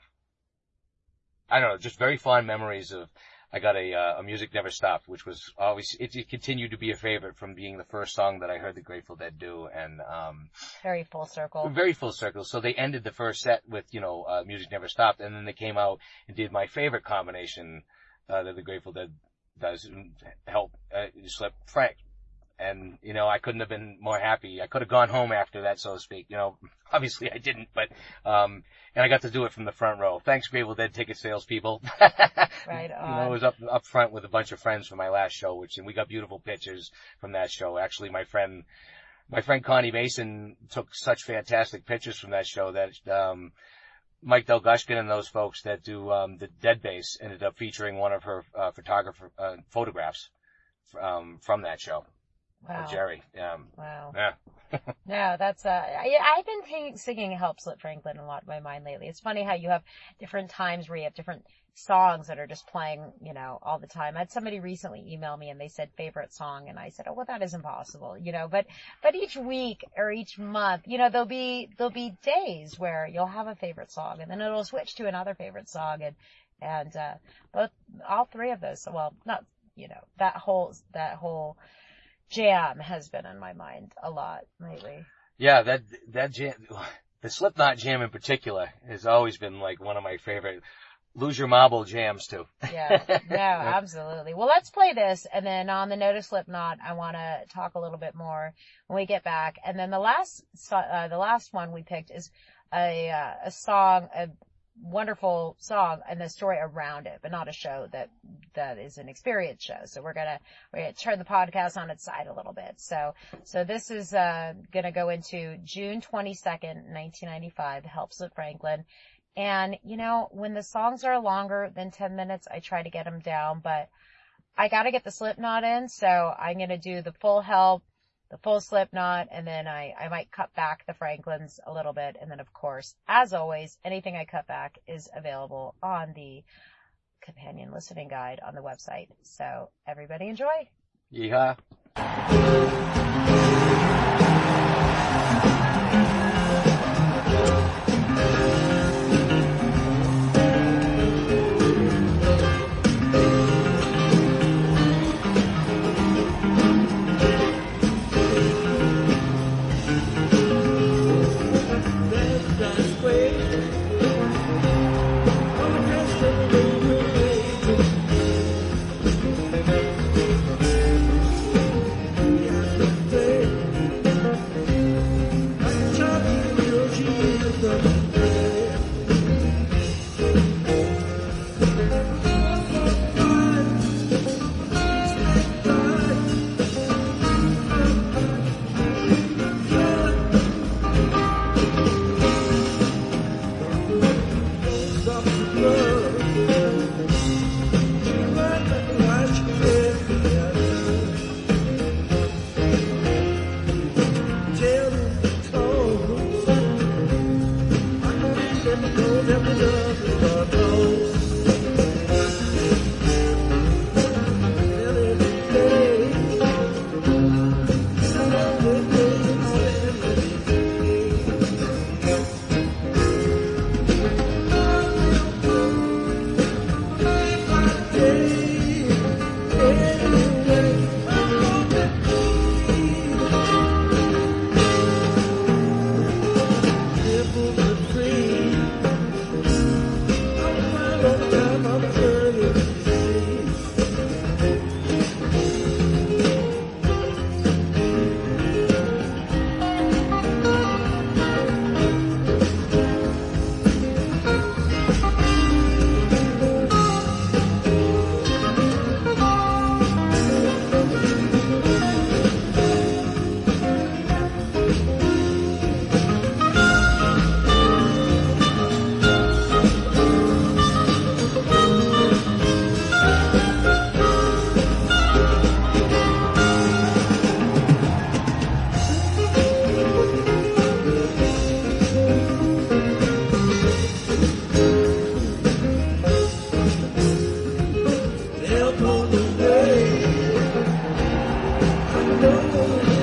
Speaker 2: I don't know, just very fond memories of, I got a, uh, a Music Never Stopped, which was always, it, it continued to be a favorite from being the first song that I heard the Grateful Dead do, and, um,
Speaker 1: very full circle.
Speaker 2: Very full circle. So they ended the first set with, you know, uh, Music Never Stopped, and then they came out and did my favorite combination, uh, that the Grateful Dead does, help, uh, Slip, Frank. And, you know, I couldn't have been more happy. I could have gone home after that, so to speak. You know, obviously I didn't, but, um, and I got to do it from the front row. Thanks, Grateful Dead ticket salespeople.
Speaker 1: Right on.
Speaker 2: You know, I was up, up front with a bunch of friends for my last show, which, and we got beautiful pictures from that show. Actually, my friend, my friend Connie Mason took such fantastic pictures from that show that, um, Mike Delgushkin and those folks that do, um, the Dead Base ended up featuring one of her, uh, photographer, uh, photographs, um, from that show.
Speaker 1: Wow.
Speaker 2: For Jerry. Um,
Speaker 1: wow.
Speaker 2: Yeah.
Speaker 1: No, that's, uh, I, I've been singing, singing Help Slip Franklin a lot in my mind lately. It's funny how you have different times where you have different songs that are just playing, you know, all the time. I had somebody recently email me and they said favorite song, and I said, oh, well, that is impossible, you know, but, but each week or each month, you know, there'll be, there'll be days where you'll have a favorite song and then it'll switch to another favorite song, and, and, uh, both, all three of those, well, not, you know, that whole, that whole, jam has been in my mind a lot lately.
Speaker 2: Yeah, that, that jam, the Slipknot jam in particular has always been like one of my favorite Lose Your Marble jams too.
Speaker 1: Yeah, no, absolutely. Well, let's play this, and then on the note of Slipknot, I want to talk a little bit more when we get back. And then the last, uh, the last one we picked is a, uh, a song, a wonderful song and the story around it, but not a show that, that is an experience show. So we're gonna, we're gonna turn the podcast on its side a little bit. So, so this is, uh, gonna go into June twenty-second, nineteen ninety-five, Help Slip Franklin. And, you know, when the songs are longer than ten minutes, I try to get them down, but I gotta get the Slipknot in, so I'm gonna do the full Help, the full Slipknot, and then I, I might cut back the Franklins a little bit. And then, of course, as always, anything I cut back is available on the companion listening guide on the website. So everybody enjoy.
Speaker 2: Yeehaw.
Speaker 3: Yeah.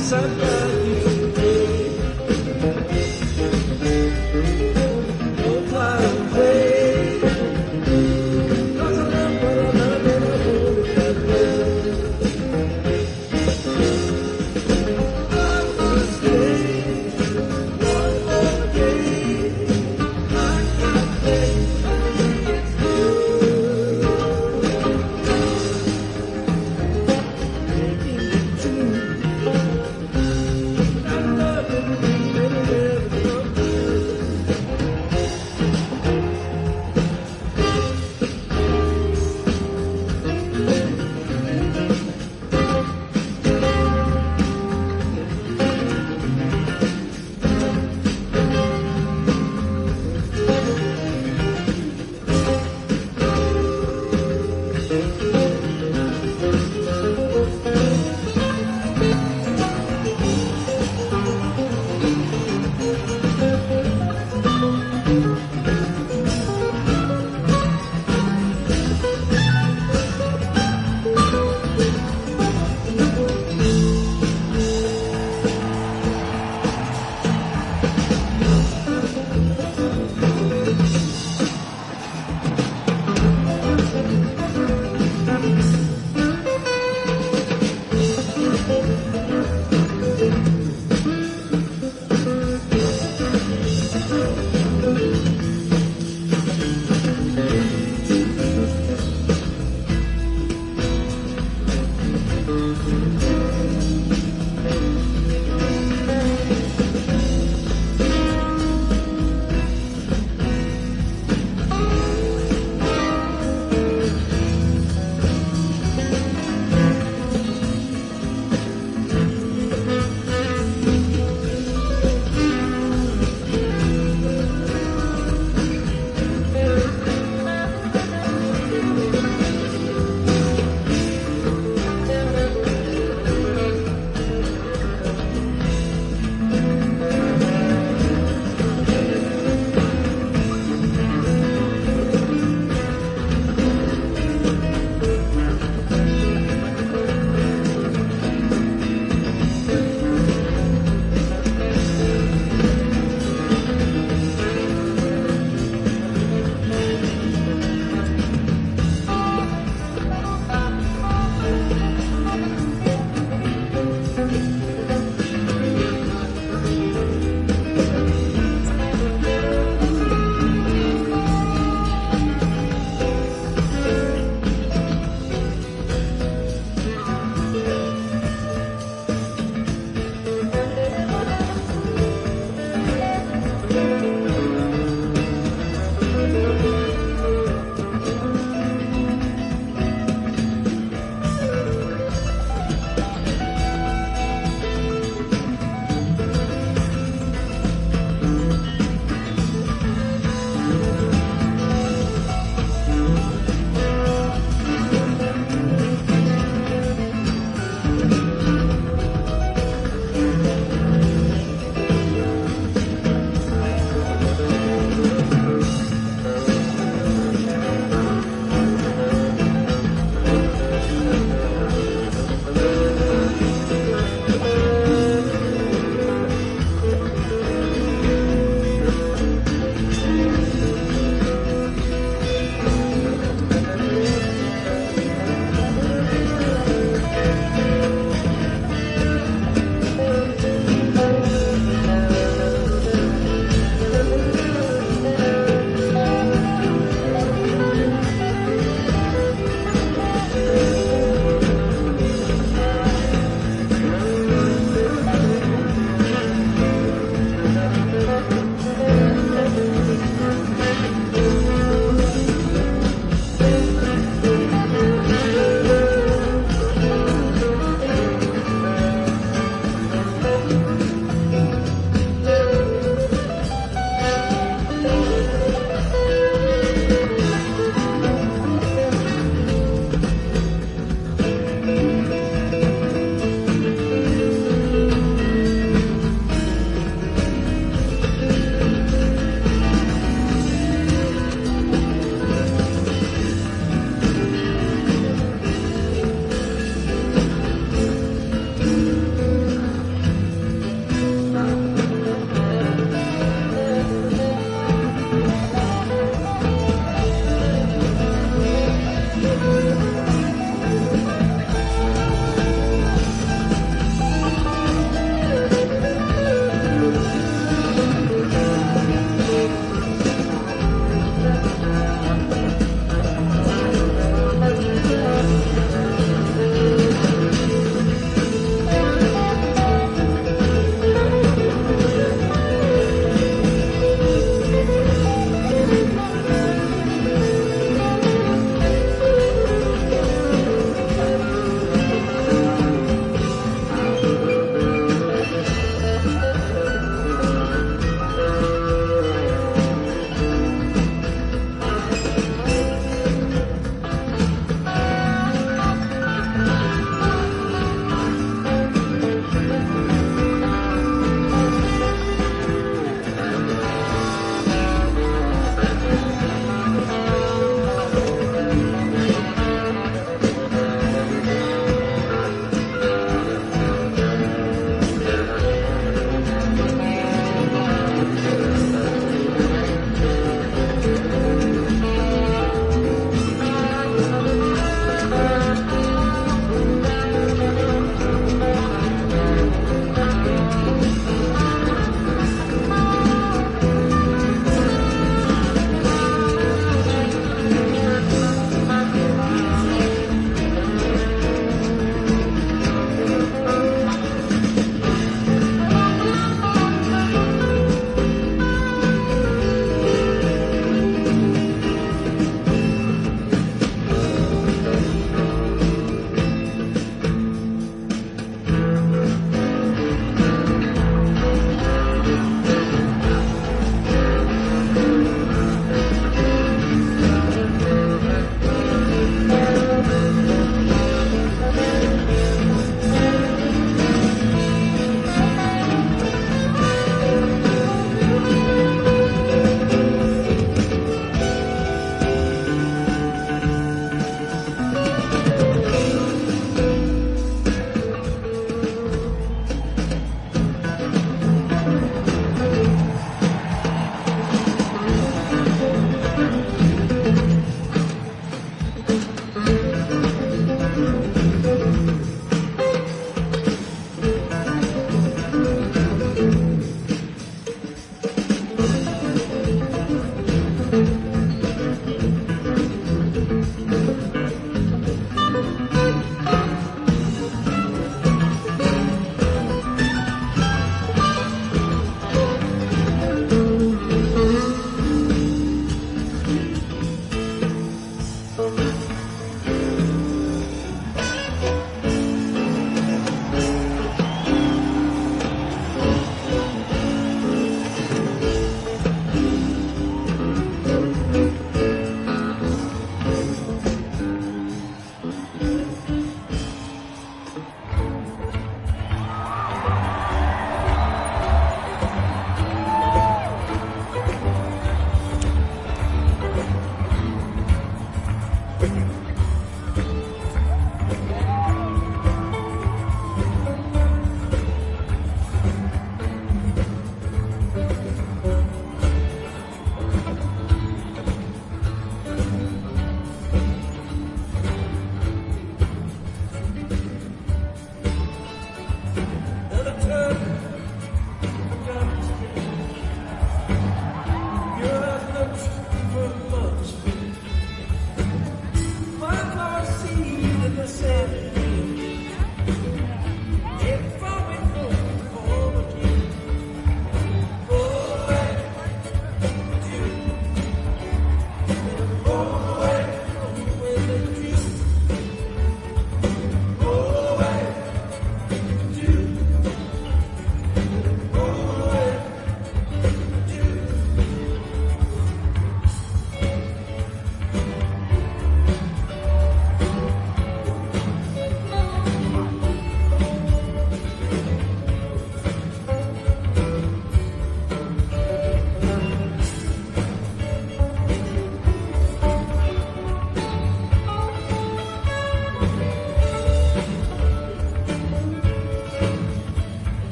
Speaker 3: yes, I'd love you today. Don't fly away, 'cause I love what I love and I want it that way. I wanna stay one more day. I got things I need to do. Making it true.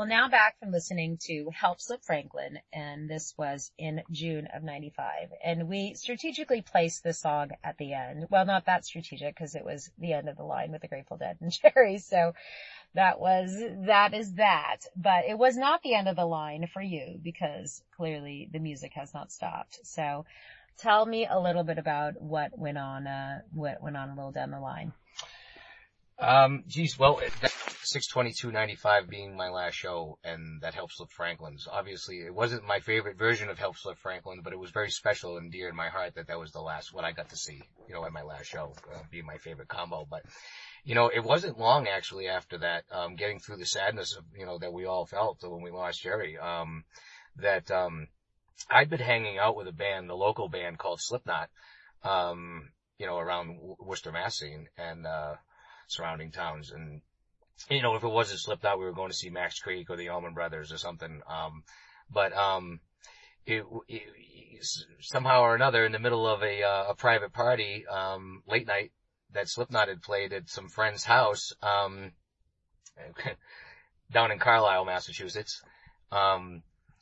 Speaker 1: now back from listening to Help Slip Franklin, and this was in June of ninety-five. And we strategically placed this song at the end. Well, not that strategic, because it was the end of the line with the Grateful Dead and Jerry. So that was, that is that. But it was not the end of the line for you, because clearly the music has not stopped. So tell me a little bit about what went on, uh, what went on a little down the line.
Speaker 2: Um, geez, well, six twenty-two ninety-five being my last show, and that Help Slip Franklin's. Obviously, it wasn't my favorite version of Help Slip Franklin, but it was very special and dear in my heart that that was the last, what I got to see, you know, at my last show, uh, being my favorite combo. But, you know, it wasn't long actually after that, um, getting through the sadness of, you know, that we all felt when we lost Jerry, um, that, um, I'd been hanging out with a band, the local band called Slipknot, um, you know, around Worcester, Mass scene, and, uh, surrounding towns. And, you know, if it wasn't Slipknot, we were going to see Max Creek or the Allman Brothers or something. Um, but, um, it, it, somehow or another, in the middle of a, uh, a private party, um, late night, that Slipknot had played at some friend's house, um, down in Carlisle, Massachusetts, um,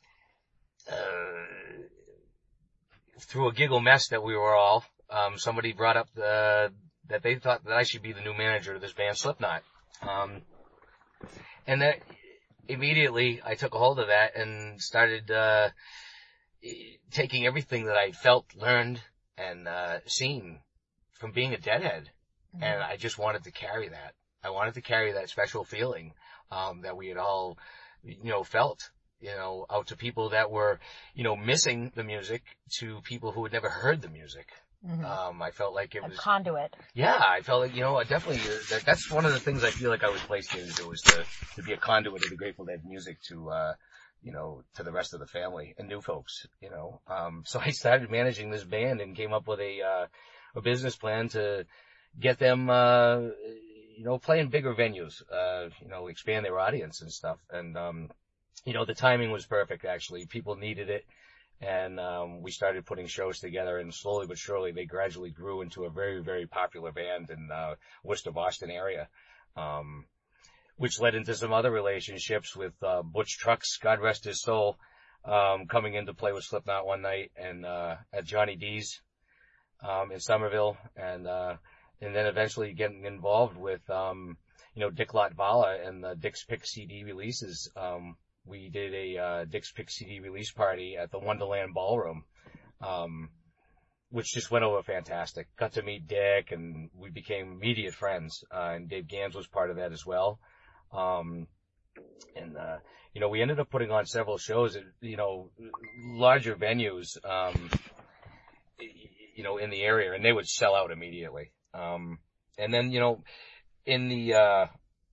Speaker 2: uh, through a giggle mess that we were all, um, somebody brought up the, that they thought that I should be the new manager of this band, Slipknot. Um, and that immediately I took a hold of that and started, uh, taking everything that I felt, learned, and, uh, seen from being a Deadhead. Mm-hmm. And I just wanted to carry that. I wanted to carry that special feeling, um, that we had all, you know, felt, you know, out to people that were, you know, missing the music, to people who had never heard the music. Mm-hmm. Um, I felt like it
Speaker 1: a
Speaker 2: was
Speaker 1: conduit.
Speaker 2: Yeah, I felt like, you know, definitely, uh, that, that's one of the things I feel like I was placed here to do, is to, to be a conduit of the Grateful Dead music to, uh, you know, to the rest of the family and new folks, you know. Um, so I started managing this band and came up with a, uh, a business plan to get them, uh, you know, playing bigger venues, uh, you know, expand their audience and stuff. And, um, you know, the timing was perfect, actually. People needed it. And, um, we started putting shows together, and slowly but surely they gradually grew into a very, very popular band in, uh, Worcester, Boston area. Um, which led into some other relationships with, uh, Butch Trucks, God rest his soul, um, coming in to play with Slipknot one night, and, uh, at Johnny D's, um, in Somerville. And, uh, and then eventually getting involved with, um, you know, Dick Latvala and the Dick's Pick C D releases. Um, we did a, uh, Dick's Pick C D release party at the Wonderland Ballroom, um, which just went over fantastic. Got to meet Dick, and we became immediate friends, uh, and Dave Gans was part of that as well. Um, and, uh, you know, we ended up putting on several shows at, you know, larger venues, um, you know, in the area, and they would sell out immediately. Um, and then, you know, in the, uh,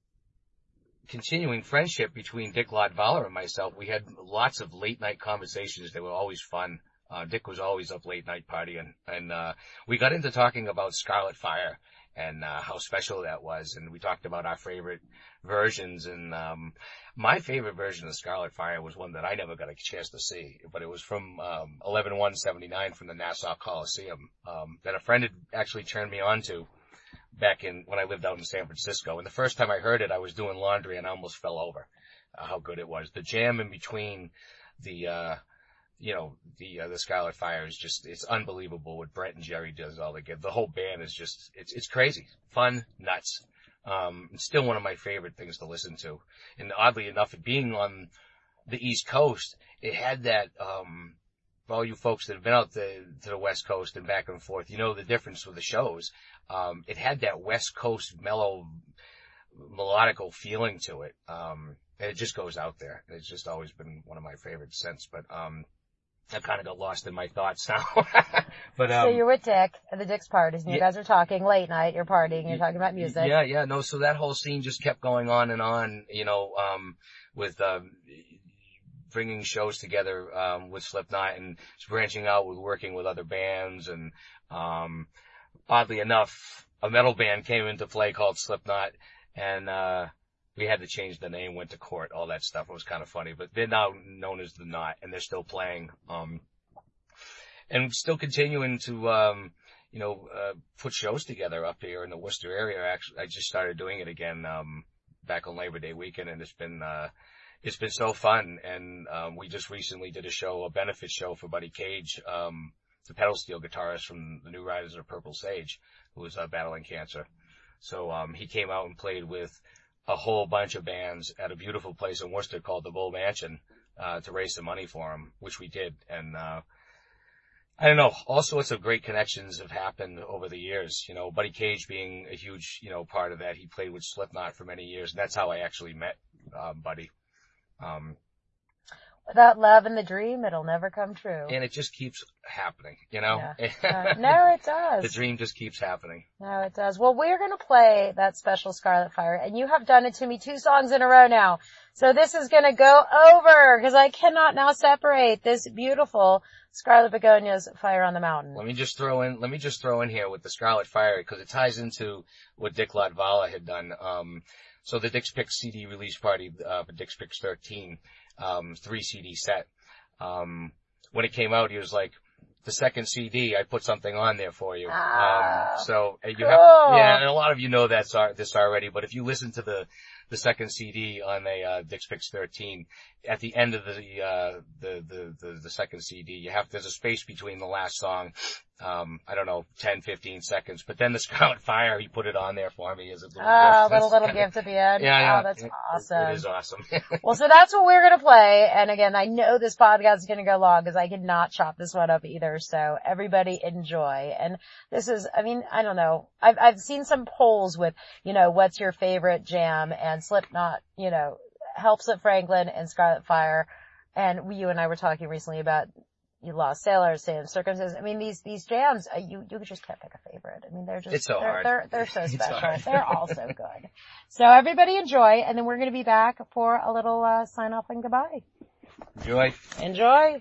Speaker 2: continuing friendship between Dick Latvala and myself, we had lots of late night conversations. They were always fun. Uh, Dick was always up late night partying, and, uh, we got into talking about Scarlet Fire and, uh, how special that was. And we talked about our favorite versions. And, um, my favorite version of Scarlet Fire was one that I never got a chance to see, but it was from, um, eleven one seventy-nine from the Nassau Coliseum, um, that a friend had actually turned me on to back in, when I lived out in San Francisco. And the first time I heard it, I was doing laundry and I almost fell over, uh, how good it was. The jam in between the, uh, you know, the, uh, the Scarlet Fire is just, it's unbelievable what Brett and Jerry does all they get. The whole band is just, it's, it's crazy. Fun, nuts. Um, it's still one of my favorite things to listen to. And oddly enough, it being on the East Coast, it had that, um, for all you folks that have been out to, to the West Coast and back and forth, you know the difference with the shows. Um, it had that West Coast mellow, melodical feeling to it. Um, and it just goes out there. It's just always been one of my favorites since, but, um, I kind of got lost in my thoughts now. But, um.
Speaker 1: So you're with Dick at the Dick's parties, and you yeah, guys are talking late night, you're partying, you're talking about music.
Speaker 2: Yeah, yeah, no, so that whole scene just kept going on and on, you know, um, with, um, bringing shows together, um, with Slipknot, and branching out with working with other bands. And, um, oddly enough, a metal band came into play called Slipknot, and, uh, we had to change the name, went to court, all that stuff. It was kind of funny, but they're now known as The Knot, and they're still playing, um, and still continuing to, um, you know, uh, put shows together up here in the Worcester area. Actually, I just started doing it again, um, back on Labor Day weekend, and it's been, uh, it's been so fun. And, um, we just recently did a show, a benefit show for Buddy Cage, um, the pedal steel guitarist from the New Riders of Purple Sage, who was uh, battling cancer. So, um, he came out and played with a whole bunch of bands at a beautiful place in Worcester called the Bull Mansion, uh, to raise some money for him, which we did. And, uh, I don't know, all sorts of great connections have happened over the years. You know, Buddy Cage being a huge, you know, part of that. He played with Slipknot for many years, and that's how I actually met, um, Buddy. Um,
Speaker 1: Without love and the dream, it'll never come true.
Speaker 2: And it just keeps happening, you know?
Speaker 1: Yeah. Uh, no, it does.
Speaker 2: The dream just keeps happening.
Speaker 1: No, it does. Well, we're going to play that special Scarlet Fire, and you have done it to me two songs in a row now. So this is going to go over, because I cannot now separate this beautiful Scarlet Begonia's Fire on the Mountain.
Speaker 2: Let me just throw in, let me just throw in here with the Scarlet Fire, because it ties into what Dick Latvala had done. Um, so the Dick's Picks C D release party, uh, for Dick's Picks thirteen, um, three C D set. Um, when it came out, he was like, the second C D, I put something on there for you.
Speaker 1: Ah,
Speaker 2: um, so you
Speaker 1: cool.
Speaker 2: have, yeah, and a lot of you know that's this already, but if you listen to the, the second C D on a, uh, Dick's Picks thirteen, at the end of the, uh, the, the, the, the second C D, you have, there's a space between the last song, um, I don't know, ten, fifteen seconds, but then the Scarlet Fire, he put it on there for me as a little
Speaker 1: Oh,
Speaker 2: gift.
Speaker 1: little, little gift at the end.
Speaker 2: Yeah, yeah.
Speaker 1: Oh, that's
Speaker 2: it,
Speaker 1: awesome.
Speaker 2: It is awesome.
Speaker 1: Well, so that's what we're going to play. And again, I know this podcast is going to go long because I could not chop this one up either. So everybody enjoy. And this is, I mean, I don't know. I've, I've seen some polls with, you know, what's your favorite jam, and Slipknot, you know, Helps at Franklin and Scarlet Fire. And we, you and I were talking recently about You Lost Sailors, Same Circumstances. I mean, these, these jams, uh, you, you just can't pick a favorite. I mean, they're just,
Speaker 2: it's so
Speaker 1: they're,
Speaker 2: hard.
Speaker 1: they're, they're so
Speaker 2: It's
Speaker 1: special.
Speaker 2: hard.
Speaker 1: They're all so good. So everybody enjoy, and then we're going to be back for a little, uh, sign off and goodbye.
Speaker 2: Enjoy.
Speaker 1: Enjoy.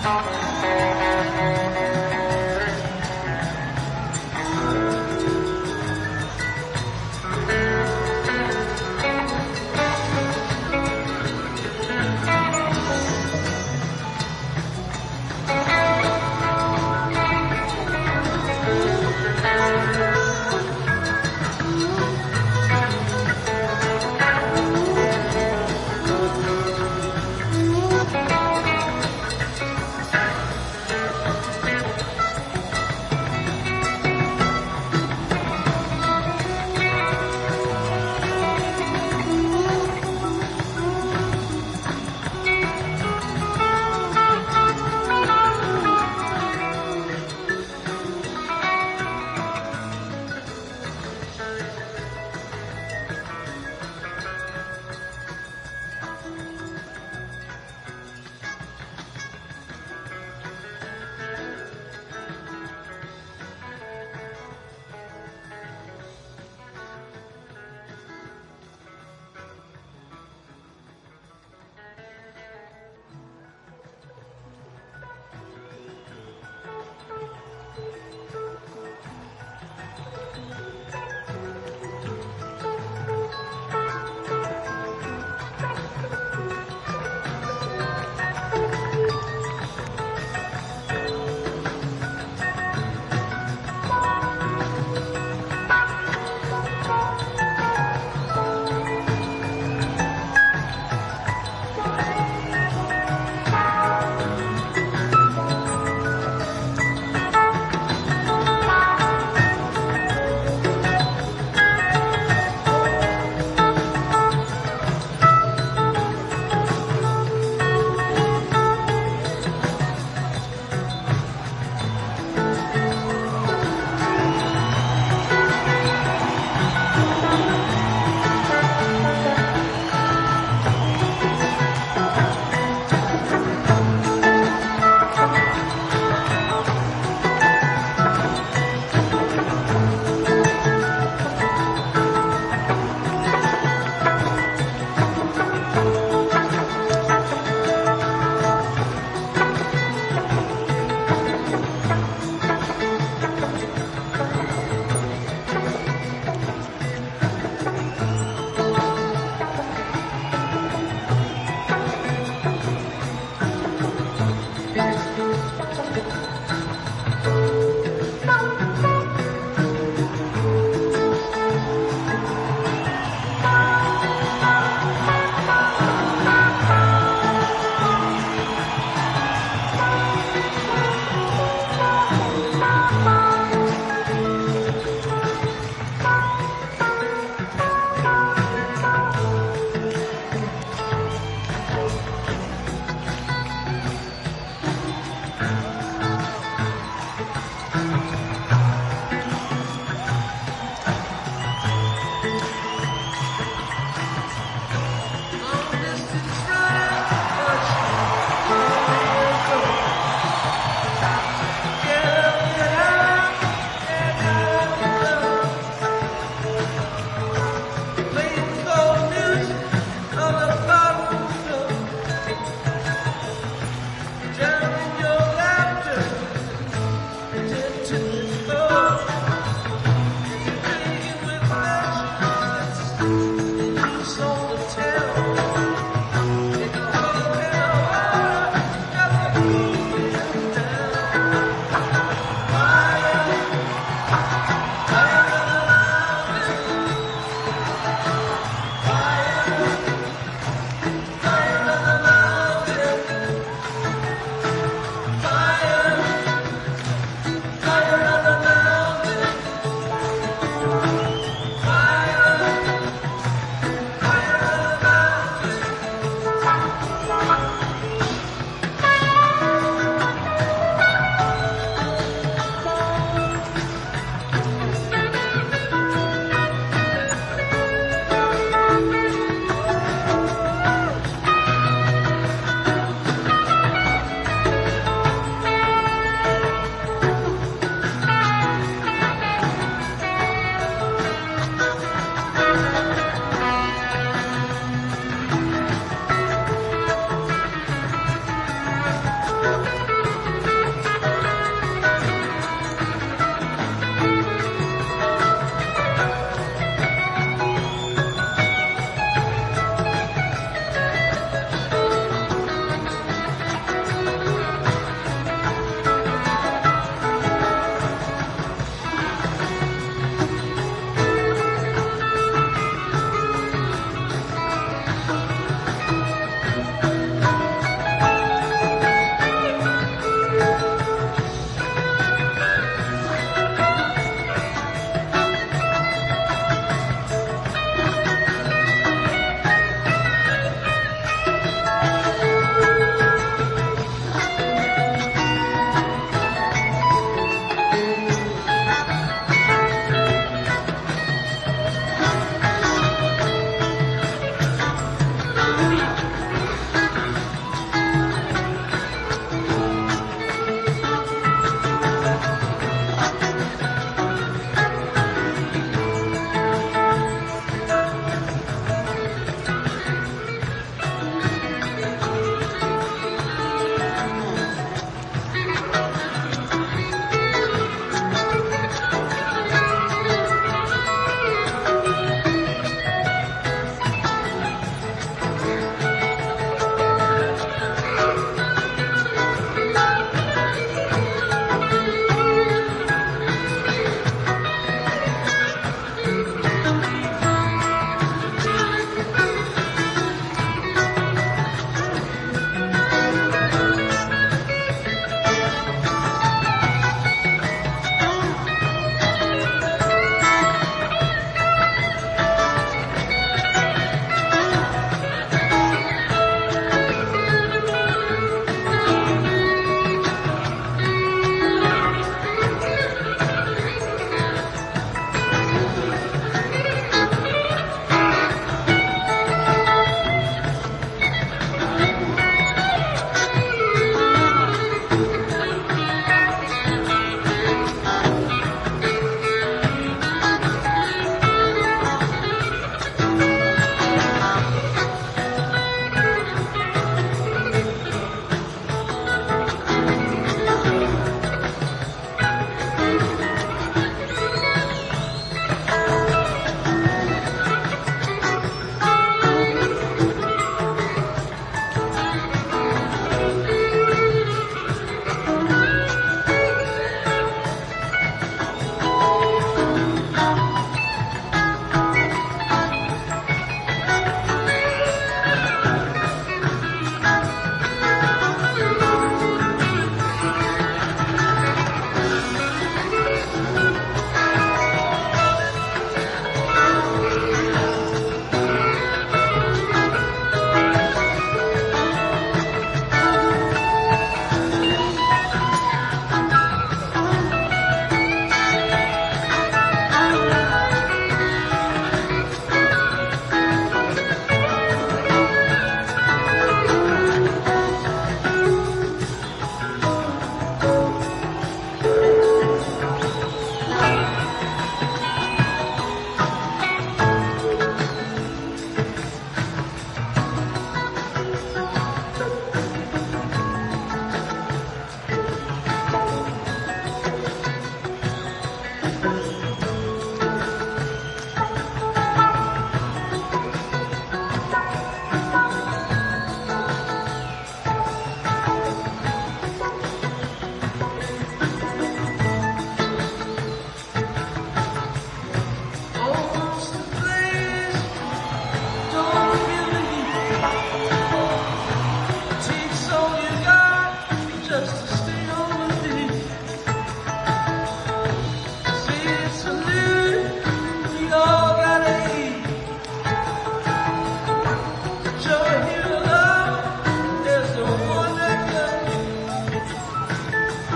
Speaker 3: Your life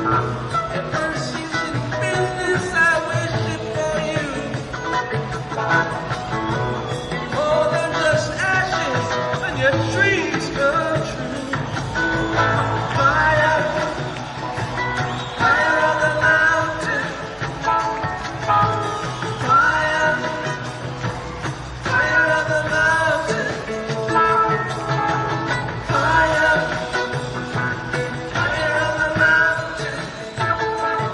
Speaker 3: Fire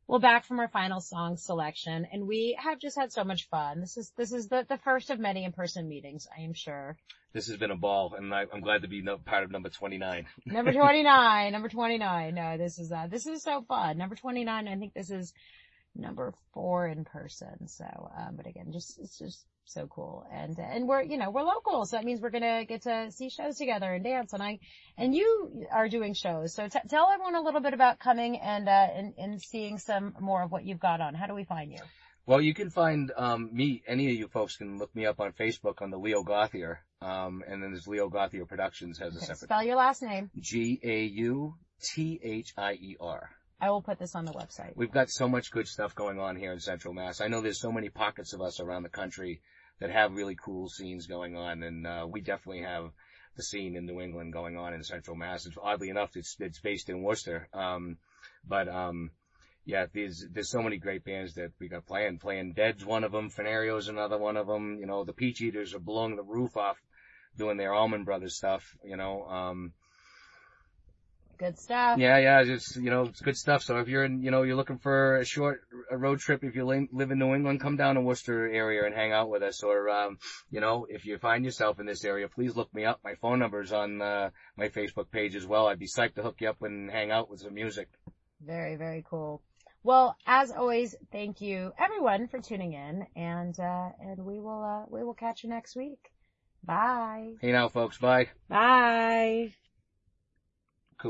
Speaker 4: Well, back from our final song selection, and we have just had so much fun. This is this is the, the first of many in-person meetings, I am sure.
Speaker 2: This has been a ball, and I, I'm glad to be no, part of number twenty-nine.
Speaker 4: Number twenty-nine, number twenty-nine. No, this is uh, this is so fun. Number twenty-nine, I think this is number four in person. So, um, but again, just it's just so cool, and and we're you know we're local, so that means we're gonna get to see shows together and dance. And I and you are doing shows, so t- tell everyone a little bit about coming and uh and, and seeing some more of what you've got on. How do we find you?
Speaker 2: Well, you can find um me. Any of you folks can look me up on Facebook on the Leo Gauthier, um, and then there's Leo Gauthier Productions has a
Speaker 4: Okay,
Speaker 2: separate.
Speaker 4: spell your last name.
Speaker 2: G A U T H I E R.
Speaker 4: I will put this on the website.
Speaker 2: We've got so much good stuff going on here in Central Mass. I know there's so many pockets of us around the country that have really cool scenes going on, and uh, we definitely have the scene in New England going on in Central Mass. It's, oddly enough, it's it's based in Worcester, um, but um, yeah, there's there's so many great bands that we got playing. Playing Dead's one of them, Fenario's another one of them. You know, the Peach Eaters are blowing the roof off, doing their Allman Brothers stuff. You know. Um,
Speaker 4: Good stuff.
Speaker 2: Yeah, yeah, it's, you know, it's good stuff. So if you're in, you know, you're looking for a short a road trip, if you li- live in New England, come down to Worcester area and hang out with us. Or, um, you know, if you find yourself in this area, please look me up. My phone number's on, uh, my Facebook page as well. I'd be psyched to hook you up and hang out with some music.
Speaker 4: Very, very cool. Well, as always, thank you everyone for tuning in, and, uh, and we will, uh, we will catch you next week. Bye.
Speaker 2: Hey now, folks. Bye.
Speaker 4: Bye.
Speaker 2: Cool.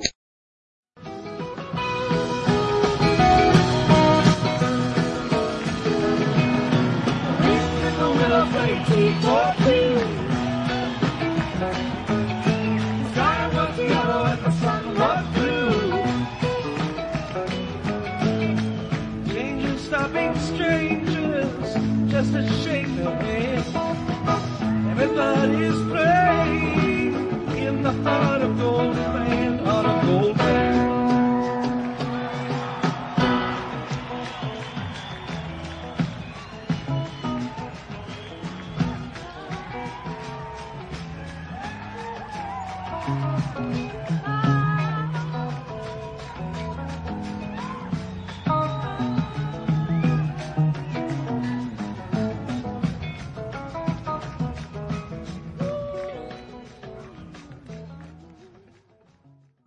Speaker 3: Angels stopping strangers, just a shake of hands. Everybody's praying in the heart of Golden Land.